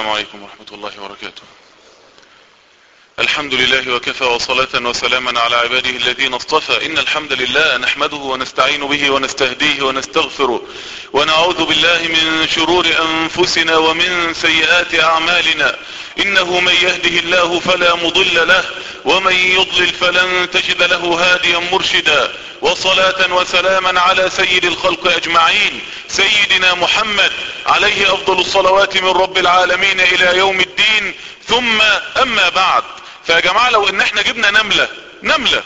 السلام عليكم ورحمة الله وبركاته. الحمد لله وكفى وصلاة وسلاما على عباده الذين اصطفى. إن الحمد لله نحمده ونستعين به ونستهديه ونستغفره ونعوذ بالله من شرور أنفسنا ومن سيئات أعمالنا. إنه من يهده الله فلا مضل له ومن يضلل فلن تجد له هاديا مرشدا. وصلاة وسلاما على سيد الخلق أجمعين سيدنا محمد عليه أفضل الصلوات من رب العالمين إلى يوم الدين. ثم أما بعد، فيا جماعة لو ان احنا جبنا نملة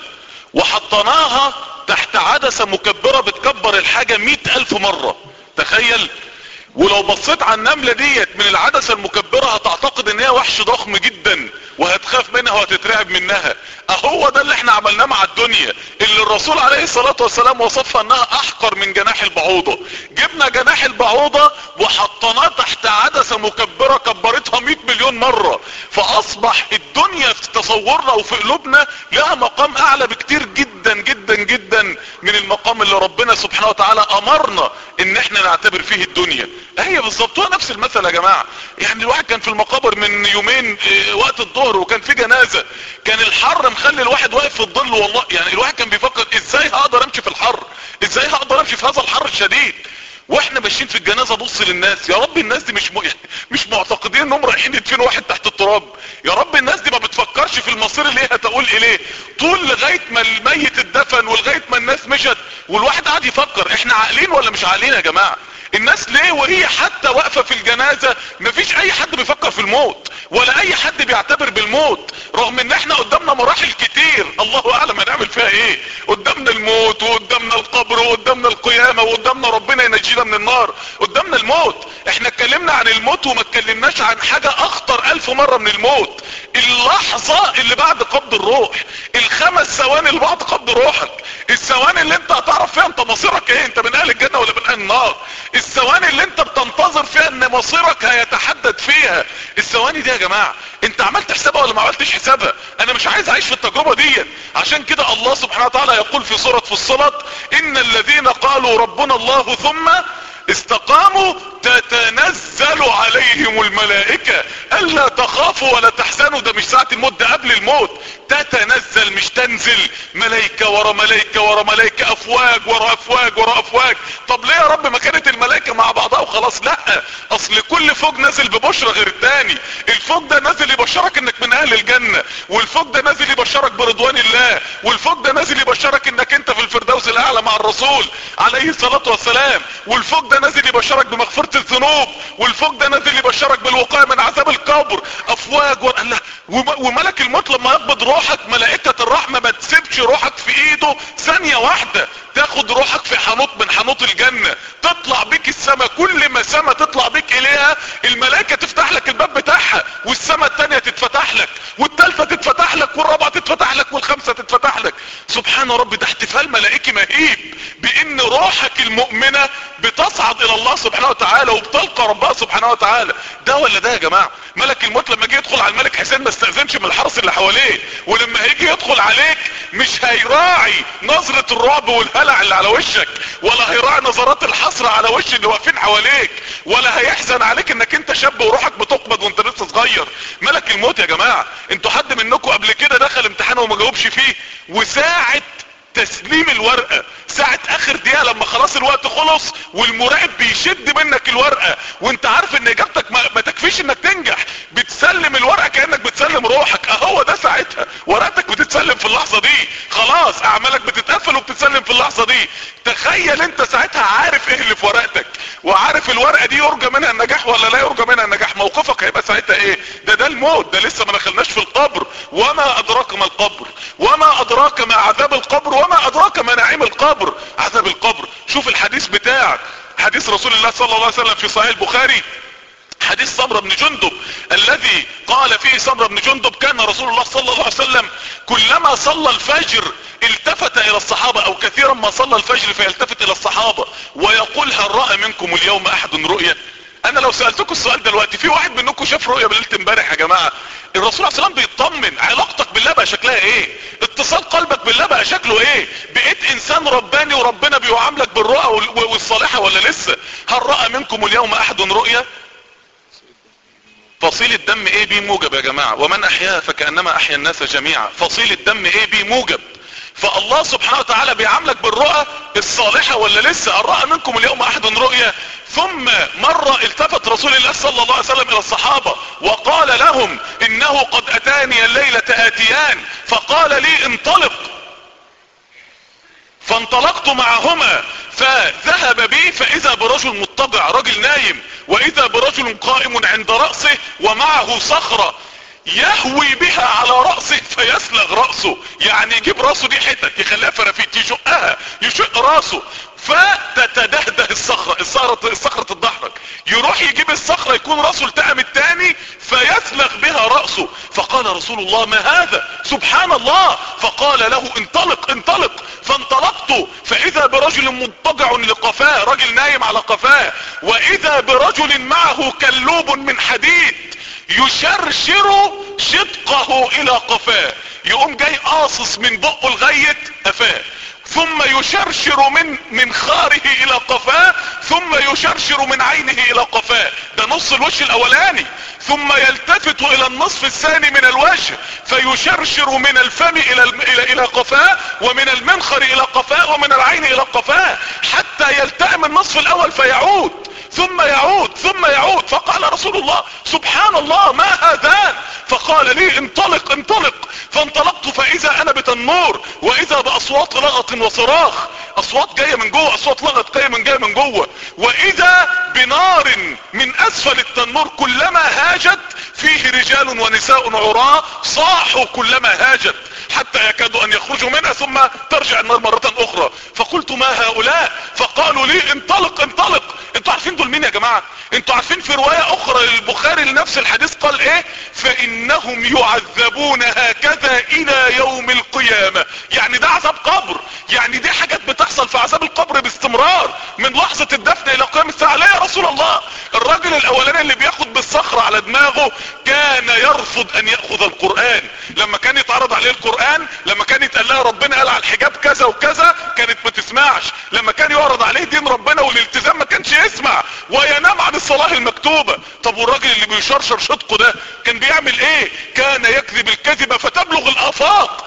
وحطناها تحت عدسة مكبرة بتكبر الحاجة 100,000 مرة، تخيل. ولو بصيت على النملة ديت من العدسة المكبرة هتعتقد ان هي وحش ضخم جدا وهتخاف منها وهتترعب منها. اهو ده اللي احنا عملناه مع الدنيا، اللي الرسول عليه الصلاة والسلام وصفها انها احقر من جناح البعوضة. جبنا جناح البعوضة وحطناه تحت عدسة مكبرة كبرتها 100 مليون مرة، فاصبح الدنيا في تصورنا وفي قلوبنا لها مقام اعلى بكتير جدا جدا جدا من المقام اللي ربنا سبحانه وتعالى امرنا ان احنا نعتبر فيه الدنيا. هي بالظبط هو نفس المثل يا جماعة. يعني الواحد كان في المقابر من يومين وقت الظهر وكان في جنازة، كان الحر مخلي الواحد واقف في الظل، والله يعني الواحد كان بيفكر ازاي هقدر امشي في الحر، ازاي هقدر امشي في هذا الحر الشديد. واحنا ماشيين في الجنازة بص للناس، يا رب الناس دي مش معتقدين انهم رايحين يدفنوا واحد تحت التراب. يا رب الناس دي ما بتفكرش في المصير اللي هي هتقول اليه طول لغاية ما الميت اتدفن ولغاية ما الناس مشت، والواحد قاعد يفكر احنا عاقلين ولا مش عاقلين يا جماعة؟ الناس ليه وهي حتى واقفة في الجنازة مفيش اي حد بيفكر في الموت ولا اي حد بيعتبر بالموت، رغم ان احنا قدامنا مراحل كتير الله اعلم هنعمل فيها ايه. قدامنا الموت وقدامنا القبر وقدامنا القيامة وقدامنا ربنا ينجينا من النار، قدامنا الموت. احنا اتكلمنا عن الموت وما اتكلمناش عن حاجة اخطر 1000 مرة من الموت، اللحظة اللي بعد قبض الروح، ال5 ثواني اللي بعد قبض روحك، الثواني اللي انت هتعرف فيها انت مصيرك ايه، انت من اهل الجنة ولا من اهل النار، الثواني اللي انت بتنتظر فيها ان مصيرك هيتحدد فيها. الثواني دي يا جماعة انت عملت حسابها ولا ما عملتش حسابها؟ انا مش عايز اعيش في التجربة دي. عشان كده الله سبحانه وتعالى يقول في سورة فصلت ان الذين قالوا ربنا الله ثم استقاموا تتنزل عليهم الملائكة الا تخافوا ولا تحزنوا. ده مش ساعة الموت، ده قبل الموت. تتنزل مش تنزل، ملائكة ورا ملائكة ورا ملائكة، افواج ورا افواج ورا افواج. طب ليه يا رب ما كانت الملائكة مع بعضها وخلاص؟ لا، اصل كل فوج نازل ببشرة غير التاني. الفوج ده نازل يبشرك انك من اهل الجنة، والفوج ده نازل يبشرك برضوان الله، والفوج ده نازل يبشرك انك انت في الفردوس الاعلى مع الرسول عليه الصلاة والسلام، والفوج ده نازل يبشرك بمغفرة الذنوب، والفوج ده نازل يبشرك بالوقاية من عذاب القبر. افواج وملك الموت لما يقبض روحك ملائكة الرحمة ما تسيبش روحك في ايده ثانية واحدة، تاخد روحك في حنوط من حنوط الجنة، تطلع بيك السماء. كل ما سماء تطلع بيك اليها الملائكة تفتح لك الباب بتاعها، والسماء التانية تتفتح لك، والتالتة تتفتح لك، والرابعة تتفتح لك، والخامسة تتفتح لك. سبحان ربي، ده احتفال ملائكي مهيب بان روحك المؤمنة بتصعد الى الله سبحانه وتعالى وبتلقى ربها سبحانه وتعالى. ده ولا ده يا جماعة؟ ملك الموت لما جه يدخل على الملك حسين ما استأذنش من الحرس اللي حواليه، ولما هيجي يدخل عليك مش هيراعي نظرة الرعب والهلع اللي على وشك، ولا هيراعي نظرات الحسرة على وش اللي واقفين حواليك، ولا هيحزن عليك انك انت شاب وروحك بتقبض وانت لسه صغير. ملك الموت يا جماعة، انتوا حد منكم قبل كده دخل امتحان وما جاوبش فيه؟ وساعة تسليم الورقة، ساعة اخر دقيقة لما خلاص الوقت خلص والمراقب بيشد منك الورقة وانت عارف ان اجابتك ما تكفيش انك تنجح، بتسلم الورقة كأنك بتسلم روحك. اهو ده ساعتها ورقتك بتتسلم في اللحظة دي، خلاص اعمالك بتتقفل وبتتسلم في اللحظة دي. تخيل انت ساعتها عارف ايه اللي في ورقتك، وعارف الورقة دي يرجى منها النجاح ولا لا يرجى منها النجاح، موقفك هيبقى ساعتها ايه؟ ده الموت، ده لسه ما دخلناش في القبر. وما ادراك ما القبر، وما ادراك ما عذاب القبر، وما ادراك ما نعيم القبر. عذاب القبر، شوف الحديث بتاعك، حديث رسول الله صلى الله عليه وسلم في صحيح البخاري، حديث سمرة بن جندب الذي قال فيه سمرة بن جندب كان رسول الله صلى الله عليه وسلم كلما صلى الفجر التفت الى الصحابة، او كثيرا ما صلى الفجر فيلتفت الى الصحابة ويقول هل رأى منكم اليوم احد رؤيا؟ انا لو سألتكم السؤال دلوقتي، في واحد منكم شاف رؤيا بليلة امبارح يا جماعة؟ الرسول عليه السلام بيطمن علاقتك بالله بقى شكلها ايه، اتصال قلبك بالله بقى شكله ايه، بقيت انسان رباني وربنا بيعاملك بالرؤى والصالحة ولا لسه؟ هل رأى منكم اليوم احد رؤيا؟ فصيل الدم ايه بيه موجب يا جماعة، ومن احياها فكأنما احيا الناس جميعا. فصيل الدم ايه بيه موجب. فالله سبحانه وتعالى بيعاملك بالرؤى الصالحة ولا لسه؟ الرأى منكم اليوم احد رؤيا. ثم مرة التفت رسول الله صلى الله عليه وسلم الى الصحابة وقال لهم انه قد اتاني الليلة اتيان فقال لي انطلق، فانطلقت معهما فذهب بي فاذا برجل مضطجع، رجل نايم، واذا برجل قائم عند رأسه ومعه صخرة يهوي بها على رأسه فيسلغ رأسه، يعني يجيب رأسه دي حتت يخليها فرافيت يشقها، يشق رأسه فتتدهده الصخرة تتدحرج، يروح يجيب الصخرة يكون رأسه التئم التاني فيسلغ بها رأسه. فقال رسول الله ما هذا؟ سبحان الله. فقال له انطلق انطلق. فانطلقت فاذا برجل مضطجع لقفاه، رجل نايم على قفاه، واذا برجل معه كلوب من حديد يشرشر شدقه الى قفاه، يقوم جاي قاصص من بقه لغاية قفاه، ثم يشرشر من منخاره الى قفاه، ثم يشرشر من عينه الى قفاه. ده نص الوجه الاولاني. ثم يلتفت الى النصف الثاني من الوجه فيشرشر من الفم الى قفاه، ومن المنخر الى قفاه، ومن العين الى قفاه، حتى يلتئم النصف الاول فيعود ثم يعود ثم يعود. فقال رسول الله سبحان الله ما هذان؟ فقال لي انطلق انطلق. فانطلقت فاذا انا بتنور، واذا باصوات لغط وصراخ، اصوات جاية من جوه، اصوات لغط جاية من جوه، واذا بنار من اسفل التنور كلما هاجت فيه رجال ونساء عراة صاحوا كلما هاجت حتى يكادوا ان يخرجوا منها ثم ترجع النار مرة اخرى. فقلت ما هؤلاء؟ فقالوا لي انطلق انطلق. انتوا عارفين دول مين يا جماعة؟ انتوا عارفين في رواية اخرى للبخاري لنفس الحديث قال ايه؟ فانهم يعذبون هكذا الى يوم القيامة. يعني ده عذاب قبر، يعني دي حاجات بتحصل في عذاب القبر باستمرار من لحظة الدفن الى قيام الساعة. ليه يا رسول الله؟ الراجل الاولاني اللي بياخد بالصخرة على دماغه كان يرفض ان يأخذ القرآن. لما كان يتعرض عليه القرآن، لما كان يتقال لها ربنا قال على الحجاب كذا وكذا كانت ما تسمعش، لما كان يعرض عليه دين ربنا والالتزام ما كانش يسمع وينام عن الصلاة المكتوبة. طب والراجل اللي بيشرشر شدقه ده كان بيعمل ايه؟ كان يكذب الكذبة فتبلغ الافاق.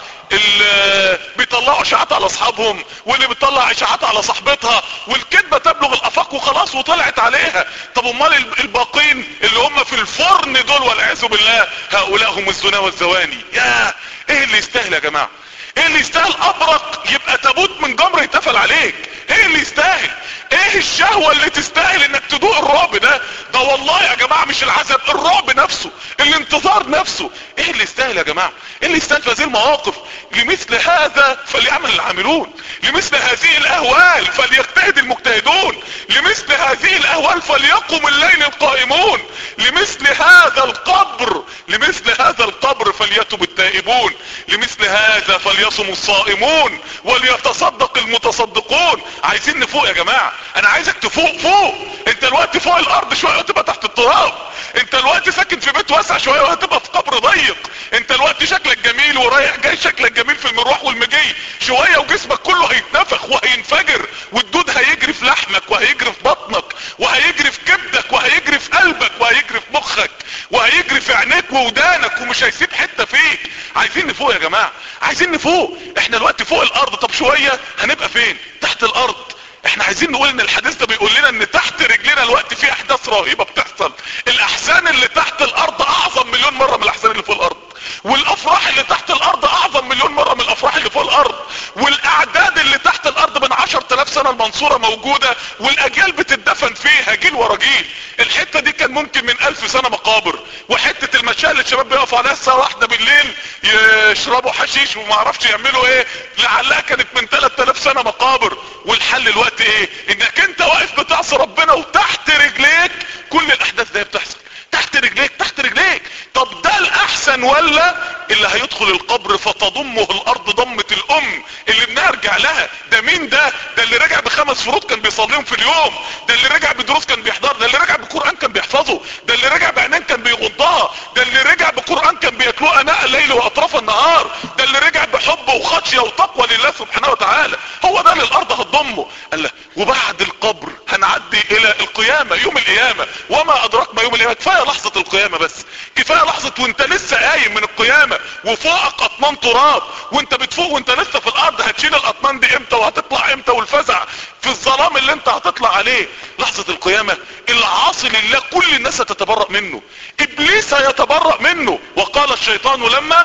اللي بيطلعوا اشاعات على اصحابهم، واللي بيطلع اشاعات على صاحبتها، والكذبة تبلغ الافاق وخلاص وطلعت عليها. طب امال الباقين اللي هم في الفرن دول والعياذ بالله هؤلاء هم الزنا والزواني. يا ايه اللي يستاهل يا جماعة؟ ايه اللي يستاهل ابرق يبقى تابوت من جمر يتفل عليك؟ ايه اللي يستاهل؟ ايه الشهوة اللي تستاهل انك تدوق الرعب ده؟ ده والله يا جماعة مش العذاب، الرعب نفسه، الانتظار نفسه. ايه اللي يستاهل يا جماعة؟ ايه اللي يستاهل في هذه المواقف؟ لمثل هذا فليعمل العاملون، لمثل هذه الاهوال فليجتهد المجتهدون، لمثل هذه الاهوال فليقم الليل القائمون، لمثل هذا القبر، لمثل هذا القبر فليتب التائبون، لمثل هذا فليصم الصائمون وليتصدق المتصدقون. عايزين نفوق يا جماعة، انا عايزك تفوق. فوق انت الوقت فوق الارض شوية وهتبقى تحت التراب، انت الوقت ساكن في بيت واسع شوية وهتبقى في قبر ضيق، انت الوقت شكلك جميل ورايح جاي شكلك جميل في المروح والمجي، شوية وجسمك كله هيتنفخ وهينفجر، والدود هيجري في لحمك وهيجري في بطنك وهيجري في كبدك وهيجري في قلبك وهيجري في مخك وهيجري في عينيك وودانك ومش هيسيب حتة فيك. عايزين نفوق يا جماعة، عايزين نفوق. احنا الوقت فوق الارض، طب شوية هنبقى فين؟ تحت الارض. احنا عايزين نقول ان الحديث ده بيقول لنا ان تحت رجلنا الوقت في احداث رهيبة بتحصل. الاحزان اللي تحت الارض اعظم مليون مرة من الاحزان اللي فوق الارض، والافراح اللي تحت الارض اعظم مليون مرة من الافراح اللي فوق الارض، والاعداد اللي تحت الارض من 10,000 سنة المنصورة موجودة والاجيال بتدفن فيها جيل ورا جيل. الحتة دي كان ممكن من 1000 سنة مقابر، وحتة المشاة اللي الشباب بيقفوا عليها الساعة 1 بالليل يشربوا حشيش وما عرفش يعملوا ايه لعلها كانت من 3000 سنة مقابر. والحل الوقت ايه؟ انك انت واقف بتعصي ربنا وتحت رجليك كل الاحداث دي بتحصل تحت رجليك تحت رجليك. طب ده الاحسن ولا اللي هيدخل القبر فتضمه الارض ضمة الام اللي بنرجع لها؟ ده مين ده؟ ده اللي رجع ب5 فروض كان بيصليهم في اليوم، ده اللي رجع بدروس كان بيحضر، ده اللي رجع بقرآن كان بيحفظه، ده اللي رجع بعينين كان بيغضها، ده اللي رجع بقرآن كان بيتلوه اناء الليل واطراف النهار، ده اللي رجع بحب وخشية وتقوى لله سبحانه وتعالى. هو ده اللي الارض هتضمه. قال له وبعد القبر هنعدي الى القيامة، يوم القيامة. وما ادراك ما يوم القيامة. كفاية لحظة القيامة بس، كفاية لحظة وانت لسه قايم من القيامة وفوقك اطنان تراب، وانت بتفوق وانت لسه في الارض هتشيل الاطنان دي امتى وهتطلع امتى، والفزع في الظلام اللي انت هتطلع عليه. لحظة القيامة العاصي لله كل الناس تتبرأ منه، ابليس يتبرأ منه. وقال الشيطان لما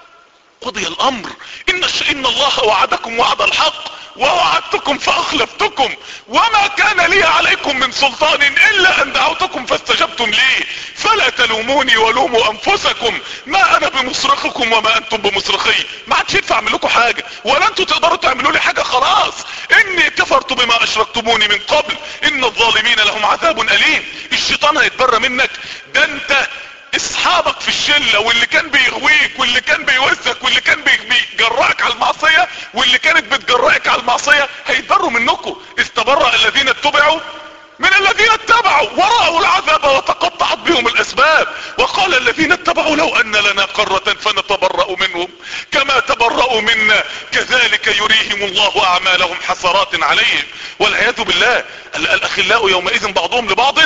قضي الامر ان الله وعدكم وعد الحق ووعدتكم فاخلفتكم وما كان لي عليكم من سلطان الا ان دعوتكم فاستجبتم لي فلا تلوموني ولوموا انفسكم ما انا بمصرخكم وما انتم بمصرخي. ما عادش ينفع اعمل لكم حاجه ولا انتوا تقدروا تعملوا لي حاجه، خلاص اني كفرت بما اشركتموني من قبل ان الظالمين لهم عذاب اليم. الشيطان هيتبرى منك، ده انت اصحابك في الشلة واللي كان بيغويك واللي كان بيوزك واللي كان بيجرأك على المعصية واللي كانت بتجرأك على المعصية هيتبروا منكم. استبرأ الذين اتبعوا من الذين اتبعوا ورأوا العذاب وتقطعت بهم الاسباب وقال الذين اتبعوا لو ان لنا قرة فنتبرأ منهم كما تبرأوا منا كذلك يريهم الله اعمالهم حسرات عليهم والعياذ بالله. الاخلاء يومئذ بعضهم لبعض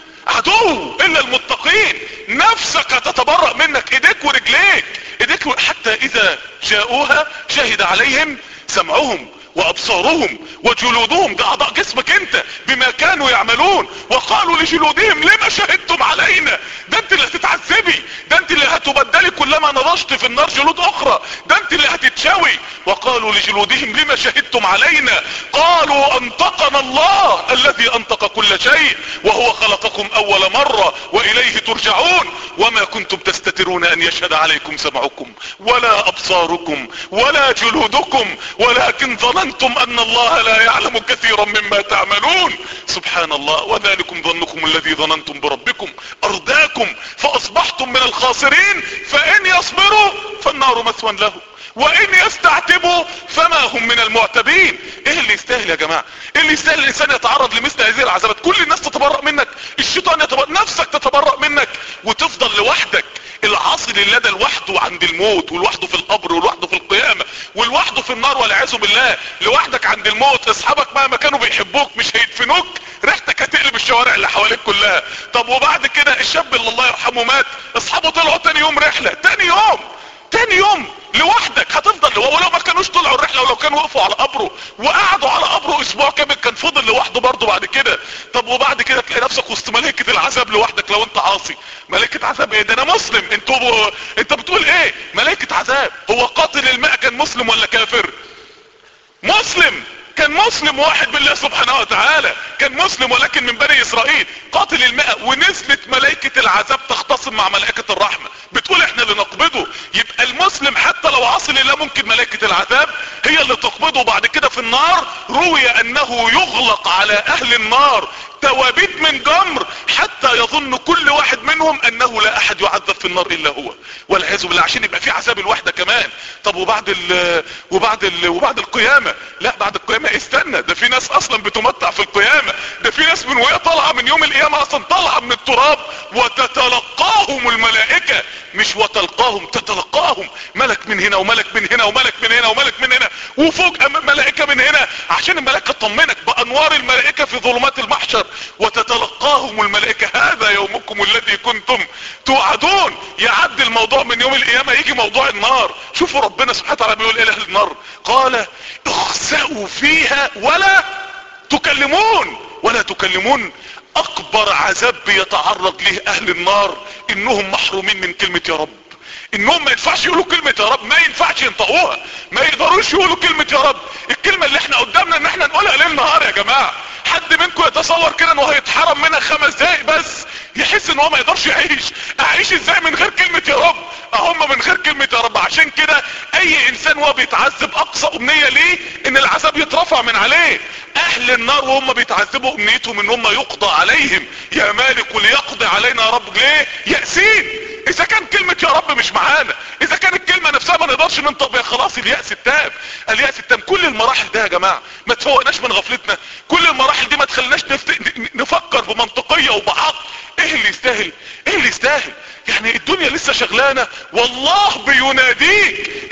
عدو الا المتقين. نفسك تتبرأ منك، ايديك ورجليك، ايديك حتى اذا جاءوها شهد عليهم سمعهم وابصارهم وجلودهم، ده اعضاء جسمك انت بما كانوا يعملون. وقالوا لجلودهم لما شهدتم علينا، ده انت اللي هتتعذبي، ده انت اللي هتبدلي كلما نضجت في النار جلود اخرى، ده انت اللي هتتشوي. وقالوا لجلودهم لما شهدتم علينا قالوا انطقنا الله الذي انطق كل شيء وهو خلقكم اول مرة واليه ترجعون وما كنتم تستترون ان يشهد عليكم سمعكم ولا ابصاركم ولا جلودكم ولكن ظننتم ان الله لا يعلم كثيرا مما تعملون. سبحان الله. وذلكم ظنكم الذي ظننتم بربكم ارداكم فاصبحتم من الخاسرين فان يصبروا فالنار مثوى لهم وان يستعتبوا فما هم من المعتبين. ايه اللي يستاهل يا جماعة؟ ايه اللي يستاهل الانسان يتعرض لمثل هذه العذابات؟ كل الناس تتبرأ منك، الشيطان يتبرأ، نفسك تتبرأ منك وتفضل لوحدك. العاصي لله ده لوحده عند الموت ولوحده في القبر ولوحده في القيامة ولوحده في النار والعياذ بالله. لوحدك عند الموت، اصحابك مهما كانوا بيحبوك مش هيدفنوك، ريحتك هتقلب الشوارع اللي حواليك كلها. طب وبعد كده الشاب اللي الله يرحمه مات، اصحابه طلعوا تاني يوم رحلة، تاني يوم لوحدك هتفضل ولو ما كانوش طلعوا الرحلة ولو كانوا وقفوا على قبره وقعدوا على قبره اسبوع كامل كان فضل لوحده برضه بعد كده. طب وبعد كده تلاقي نفسك وسط ملائكة العذاب لوحدك لو انت عاصي. ملائكة عذاب ايه ده؟ انا مسلم. انت بتقول ايه ملائكة عذاب؟ هو قاتل الماء كان مسلم ولا كافر؟ مسلم، كان مسلم واحد بالله سبحانه وتعالى، كان مسلم ولكن من بني اسرائيل. قاتل الماء ونزلت ملائكة العذاب تختصم مع ملائكة الرحمة بتقول احنا اللي نقبضه. يبقى المسلم حتى لو عاصي لله ممكن ملائكة العذاب هي اللي تقبضه. بعد كده في النار روي انه يغلق على اهل النار توابيت من جمر حتى يظن كل واحد منهم انه لا احد يعذب في النار الا هو والعياذ بالله، عشان يبقى في عذاب الوحدة كمان. طب وبعد القيامة؟ لا بعد القيامة استنى، ده في ناس اصلا بتمتع في القيامة، ده في ناس من وهي طالعة من يوم القيامة اصلا طالعة من التراب وتتلقاهم الملائكة، مش وتلقاهم، تتلقاهم ملك من هنا وملك من هنا وملك من هنا وملك من هنا وفوق ملائكة من هنا عشان الملائكة تطمنك بانوار الملائكة في ظلمات المحشر. وتتلقاهم الملائكة هذا يومكم الذي كنتم توعدون. يعدي الموضوع من يوم القيامة يجي موضوع النار. شوفوا ربنا سبحانه وتعالى بيقول ايه لاهل النار؟ قال اخسأوا فيها ولا تكلمون. اكبر عذاب بيتعرض له اهل النار انهم محرومين من كلمة يا رب، انهم ما ينفعش يقولوا كلمة يا رب، ما ينفعش ينطقوها، ما يقدروش يقولوا كلمة يا رب. الكلمة اللي احنا قدامنا ان احنا نقولها ليل نهار يا جماعة. حد منكم يتصور كده انه هيتحرم منها 5 دقايق بس يحس ان هو ما يقدرش اعيش ازاي من غير كلمة يا رب؟ اهم من غير كلمة يا رب. عشان كده اي انسان وهو بيتعذب اقصى امنية ليه ان العذاب يترفع من عليه. اهل النار وهم بيتعذبوا امنيتهم ان هم يقضى عليهم، يا مالك ليقضي علينا يا رب. ليه؟ يأسين. اذا كان كلمة يا رب مش معانا، اذا كان الكلمة نفسها ما نقدرش ننطق بيها، خلاص اليأس التام. كل المراحل ده يا جماعة ما تفوقناش من غفلتنا، كل المراحل دي ما تخليناش نفكر بمنطقية وبعقل. ايه اللي يستاهل؟ يعني الدنيا لسه شغلانة والله بيناديك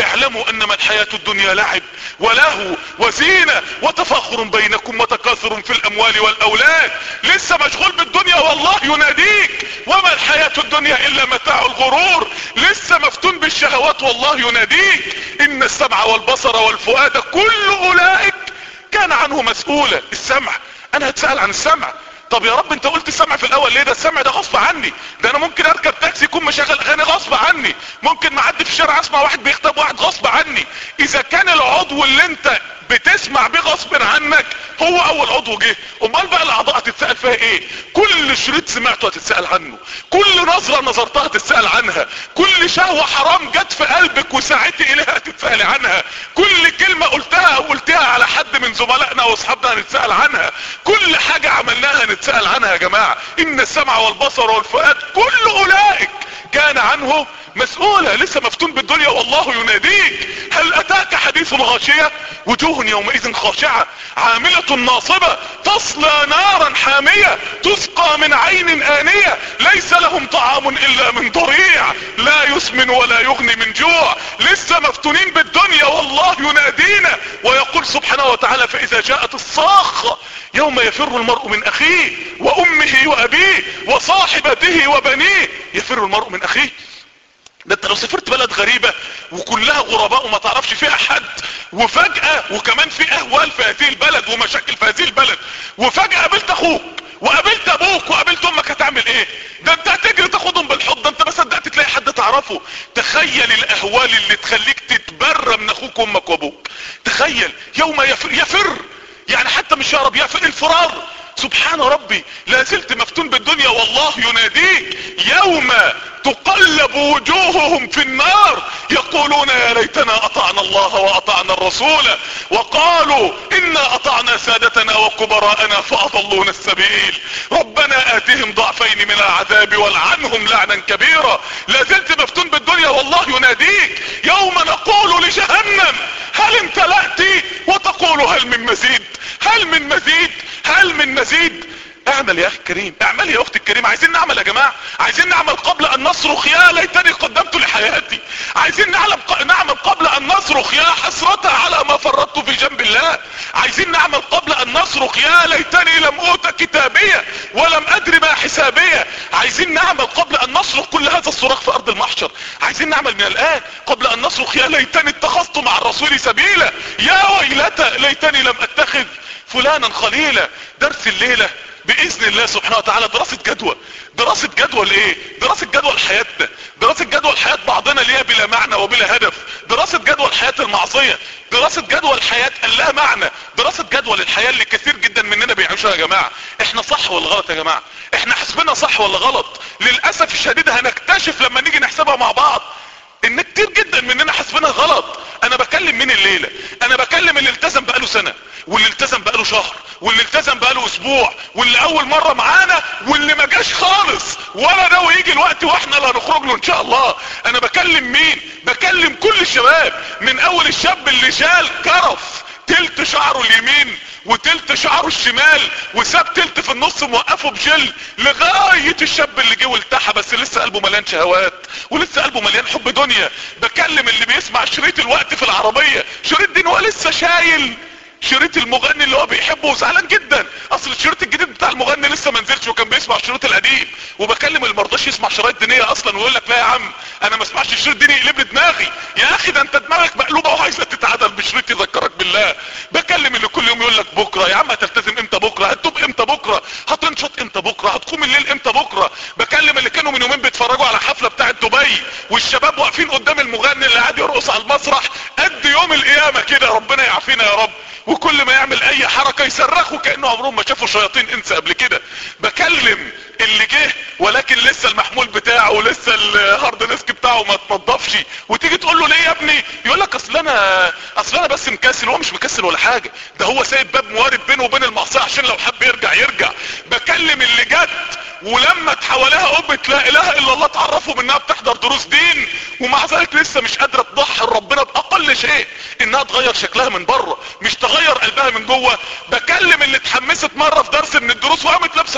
اعلموا انما الحياة الدنيا لعب ولهو وزينة وتفاخر بينكم وتكاثر في الاموال والاولاد. لسه مشغول بالدنيا والله يناديك، وما الحياة الدنيا الا متاع الغرور. لسه مفتون بالشهوات والله يناديك، ان السمع والبصر والفؤاد كل اولئك كان عنه مسؤولا. السمع، انا هتسأل عن السمع. طب يا رب انت قلت السمع في الاول ليه؟ ده السمع ده غصب عني، ده انا ممكن اركب تاكسي يكون مشغل اغاني غصب عني، ممكن معدي في الشارع اسمع واحد بيخطب واحد غصب عني. اذا كان العضو اللي انت بتسمع بيه غصب عنك هو اول عضو جه، امال بقى الاعضاء هتتسأل فيها ايه؟ كل شريط سمعته هتتسأل عنه، كل نظرة نظرتها هتتسأل عنها، كل شهوة حرام جت في قلبك وسعيت اليها هتتسأل عنها، كل كلمة قلتها او قلتها على حد من زملائنا واصحابنا هنتسأل عنها، كل حاجة عملناها هنتسأل عنها. يا جماعة ان السمع والبصر والفؤاد كل اولئك كان عنه مسؤولة. لسه مفتون بالدنيا والله يناديك. هل اتاك حديث الغاشية؟ وجوه يومئذ خاشعة عاملة ناصبة تصلى نارا حامية تسقى من عين آنية ليس لهم طعام الا من ضريع لا يسمن ولا يغني من جوع. لسه مفتونين بالدنيا والله ينادينا ويقول سبحانه وتعالى فاذا جاءت الصاخة يوم يفر المرء من اخيه وامه وابيه وصاحبته وبنيه. يفر المرء من اخيه، ده انت لو سافرت بلد غريبة وكلها غرباء وما تعرفش فيها حد، وفجأة وكمان في اهوال في هذه البلد ومشاكل في هذه البلد، وفجأة قابلت اخوك وقابلت ابوك وقابلت امك، هتعمل ايه؟ ده انت هتجري تاخدهم بالحضن، انت ما صدقت تلاقي حد تعرفه. تخيل الاهوال اللي تخليك تتبرى من اخوك وامك وابوك. تخيل يوم يفر يعني حتى مش يهرب، يفر الفرار. سبحان ربي، لا زلت مفتون بالدنيا والله يناديك يوم تقلب وجوههم في النار يقولون يا ليتنا اطعنا الله واطعنا الرسول وقالوا انا اطعنا سادتنا وكبراءنا فاضلونا السبيل ربنا اتهم ضعفين من العذاب والعنهم لعنا كبيرا. لا زلت مفتون بالدنيا والله يناديك يوم نقول لجهنم هل امتلأت وتقول هل من مزيد، هل من مزيد، هل من مزيد. اعمل يا اخي الكريم، اعمل يا اختي الكريم. عايزين نعمل يا جماعة، عايزين نعمل قبل ان نصرخ يا ليتني قدمت لحياتي. عايزين نعمل قبل ان نصرخ يا حسرة على ما فرطت في جنب الله. عايزين نعمل قبل ان نصرخ يا ليتني لم اوت كتابية ولم ادري ما حسابية. عايزين نعمل قبل ان نصرخ كل هذا الصراخ في ارض المحشر. عايزين نعمل من الان قبل ان نصرخ يا ليتني اتخذت مع الرسول سبيلا، يا ويلتى ليتني لم اتخذ فلانا خليلا. درس الليلة باذن الله سبحانه وتعالى دراسة جدوى. دراسة جدوى لايه؟ دراسة جدوى لحياتنا، دراسة جدوى لحياة بعضنا اللي هي بلا معنى وبلا هدف، دراسة جدوى لحياة المعصية، دراسة جدوى لحياة لا معنى، دراسة جدوى للحياة اللي كثير جدا مننا بيعيشها. يا جماعة احنا صح ولا غلط؟ يا جماعة احنا حسبنا صح ولا غلط؟ للأسف الشديد هنكتشف لما نيجي نحسبها مع بعض ان كتير جدا مننا حسبنا غلط. انا بكلم مين الليلة؟ انا بكلم اللي التزم بقاله سنة، واللي التزم بقاله شهر، واللي التزم بقاله اسبوع، واللي اول مرة معانا، واللي ما جاش خالص ولا ناوي يجي الوقت واحنا اللي هنخرج له ان شاء الله. انا بكلم مين؟ بكلم كل الشباب، من اول الشاب اللي شال كرف تلت شعره اليمين وتلت شعره الشمال وساب تلت في النص موقفه بجل، لغاية الشاب اللي جه والتحى بس لسه قلبه مليان شهوات ولسه قلبه مليان حب دنيا. بكلم اللي بيسمع شريط الوقت في العربية، شريط دين هو لسه شايل شريط المغني اللي هو بيحبه وزعلان جدا، اصل الشريط الجديد بتاع المغني لسه ما نزلش وكان بيسمع الشريط القديم. وبكلم اللي مرضاش يسمع شرايط دينيه اصلا ويقول لك لا يا عم انا ما اسمعش الشريط ديني يقلب لي دماغي. يا اخي ده انت دماغك مقلوبه وعايزه تتعدل بشريط يذكرك بالله. بكلم اللي كل يوم يقول لك بكره يا عم هتلتزم امتى بكره، هتتوب امتى بكره، هتنشط امتى بكره، هتقوم الليل امتى بكره. بكلم اللي كانوا من يومين بيتفرجوا على حفله بتاعه دبي والشباب واقفين قدام المغني اللي قاعد يرقص على المسرح قد يوم القيامه كده، ربنا يعافينا يا رب. وكل ما يعمل اي حركة يصرخوا كأنه عمرهم ما شافوا شياطين انس قبل كده. بكلم اللي جه ولكن لسه المحمول بتاعه ولسه الهارد ديسك بتاعه ما اتنضفش، وتيجي تقول له ليه يا ابني يقول لك اصل انا بس مكسل. هو مش مكسل ولا حاجة، ده هو سايب باب موارد بينه وبين المعصية عشان لو حب يرجع. بكلم اللي جت ولما حواليها قبة لا اله الا الله تعرفوا منها بتحضر دروس دين ومع ذلك لسه مش قادرة تضحي ربنا باقل شيء ان انها تغير شكلها من بره مش تغير قلبها من جوه. بكلم اللي اتحمست مرة في درس من الدروس وقامت لابسه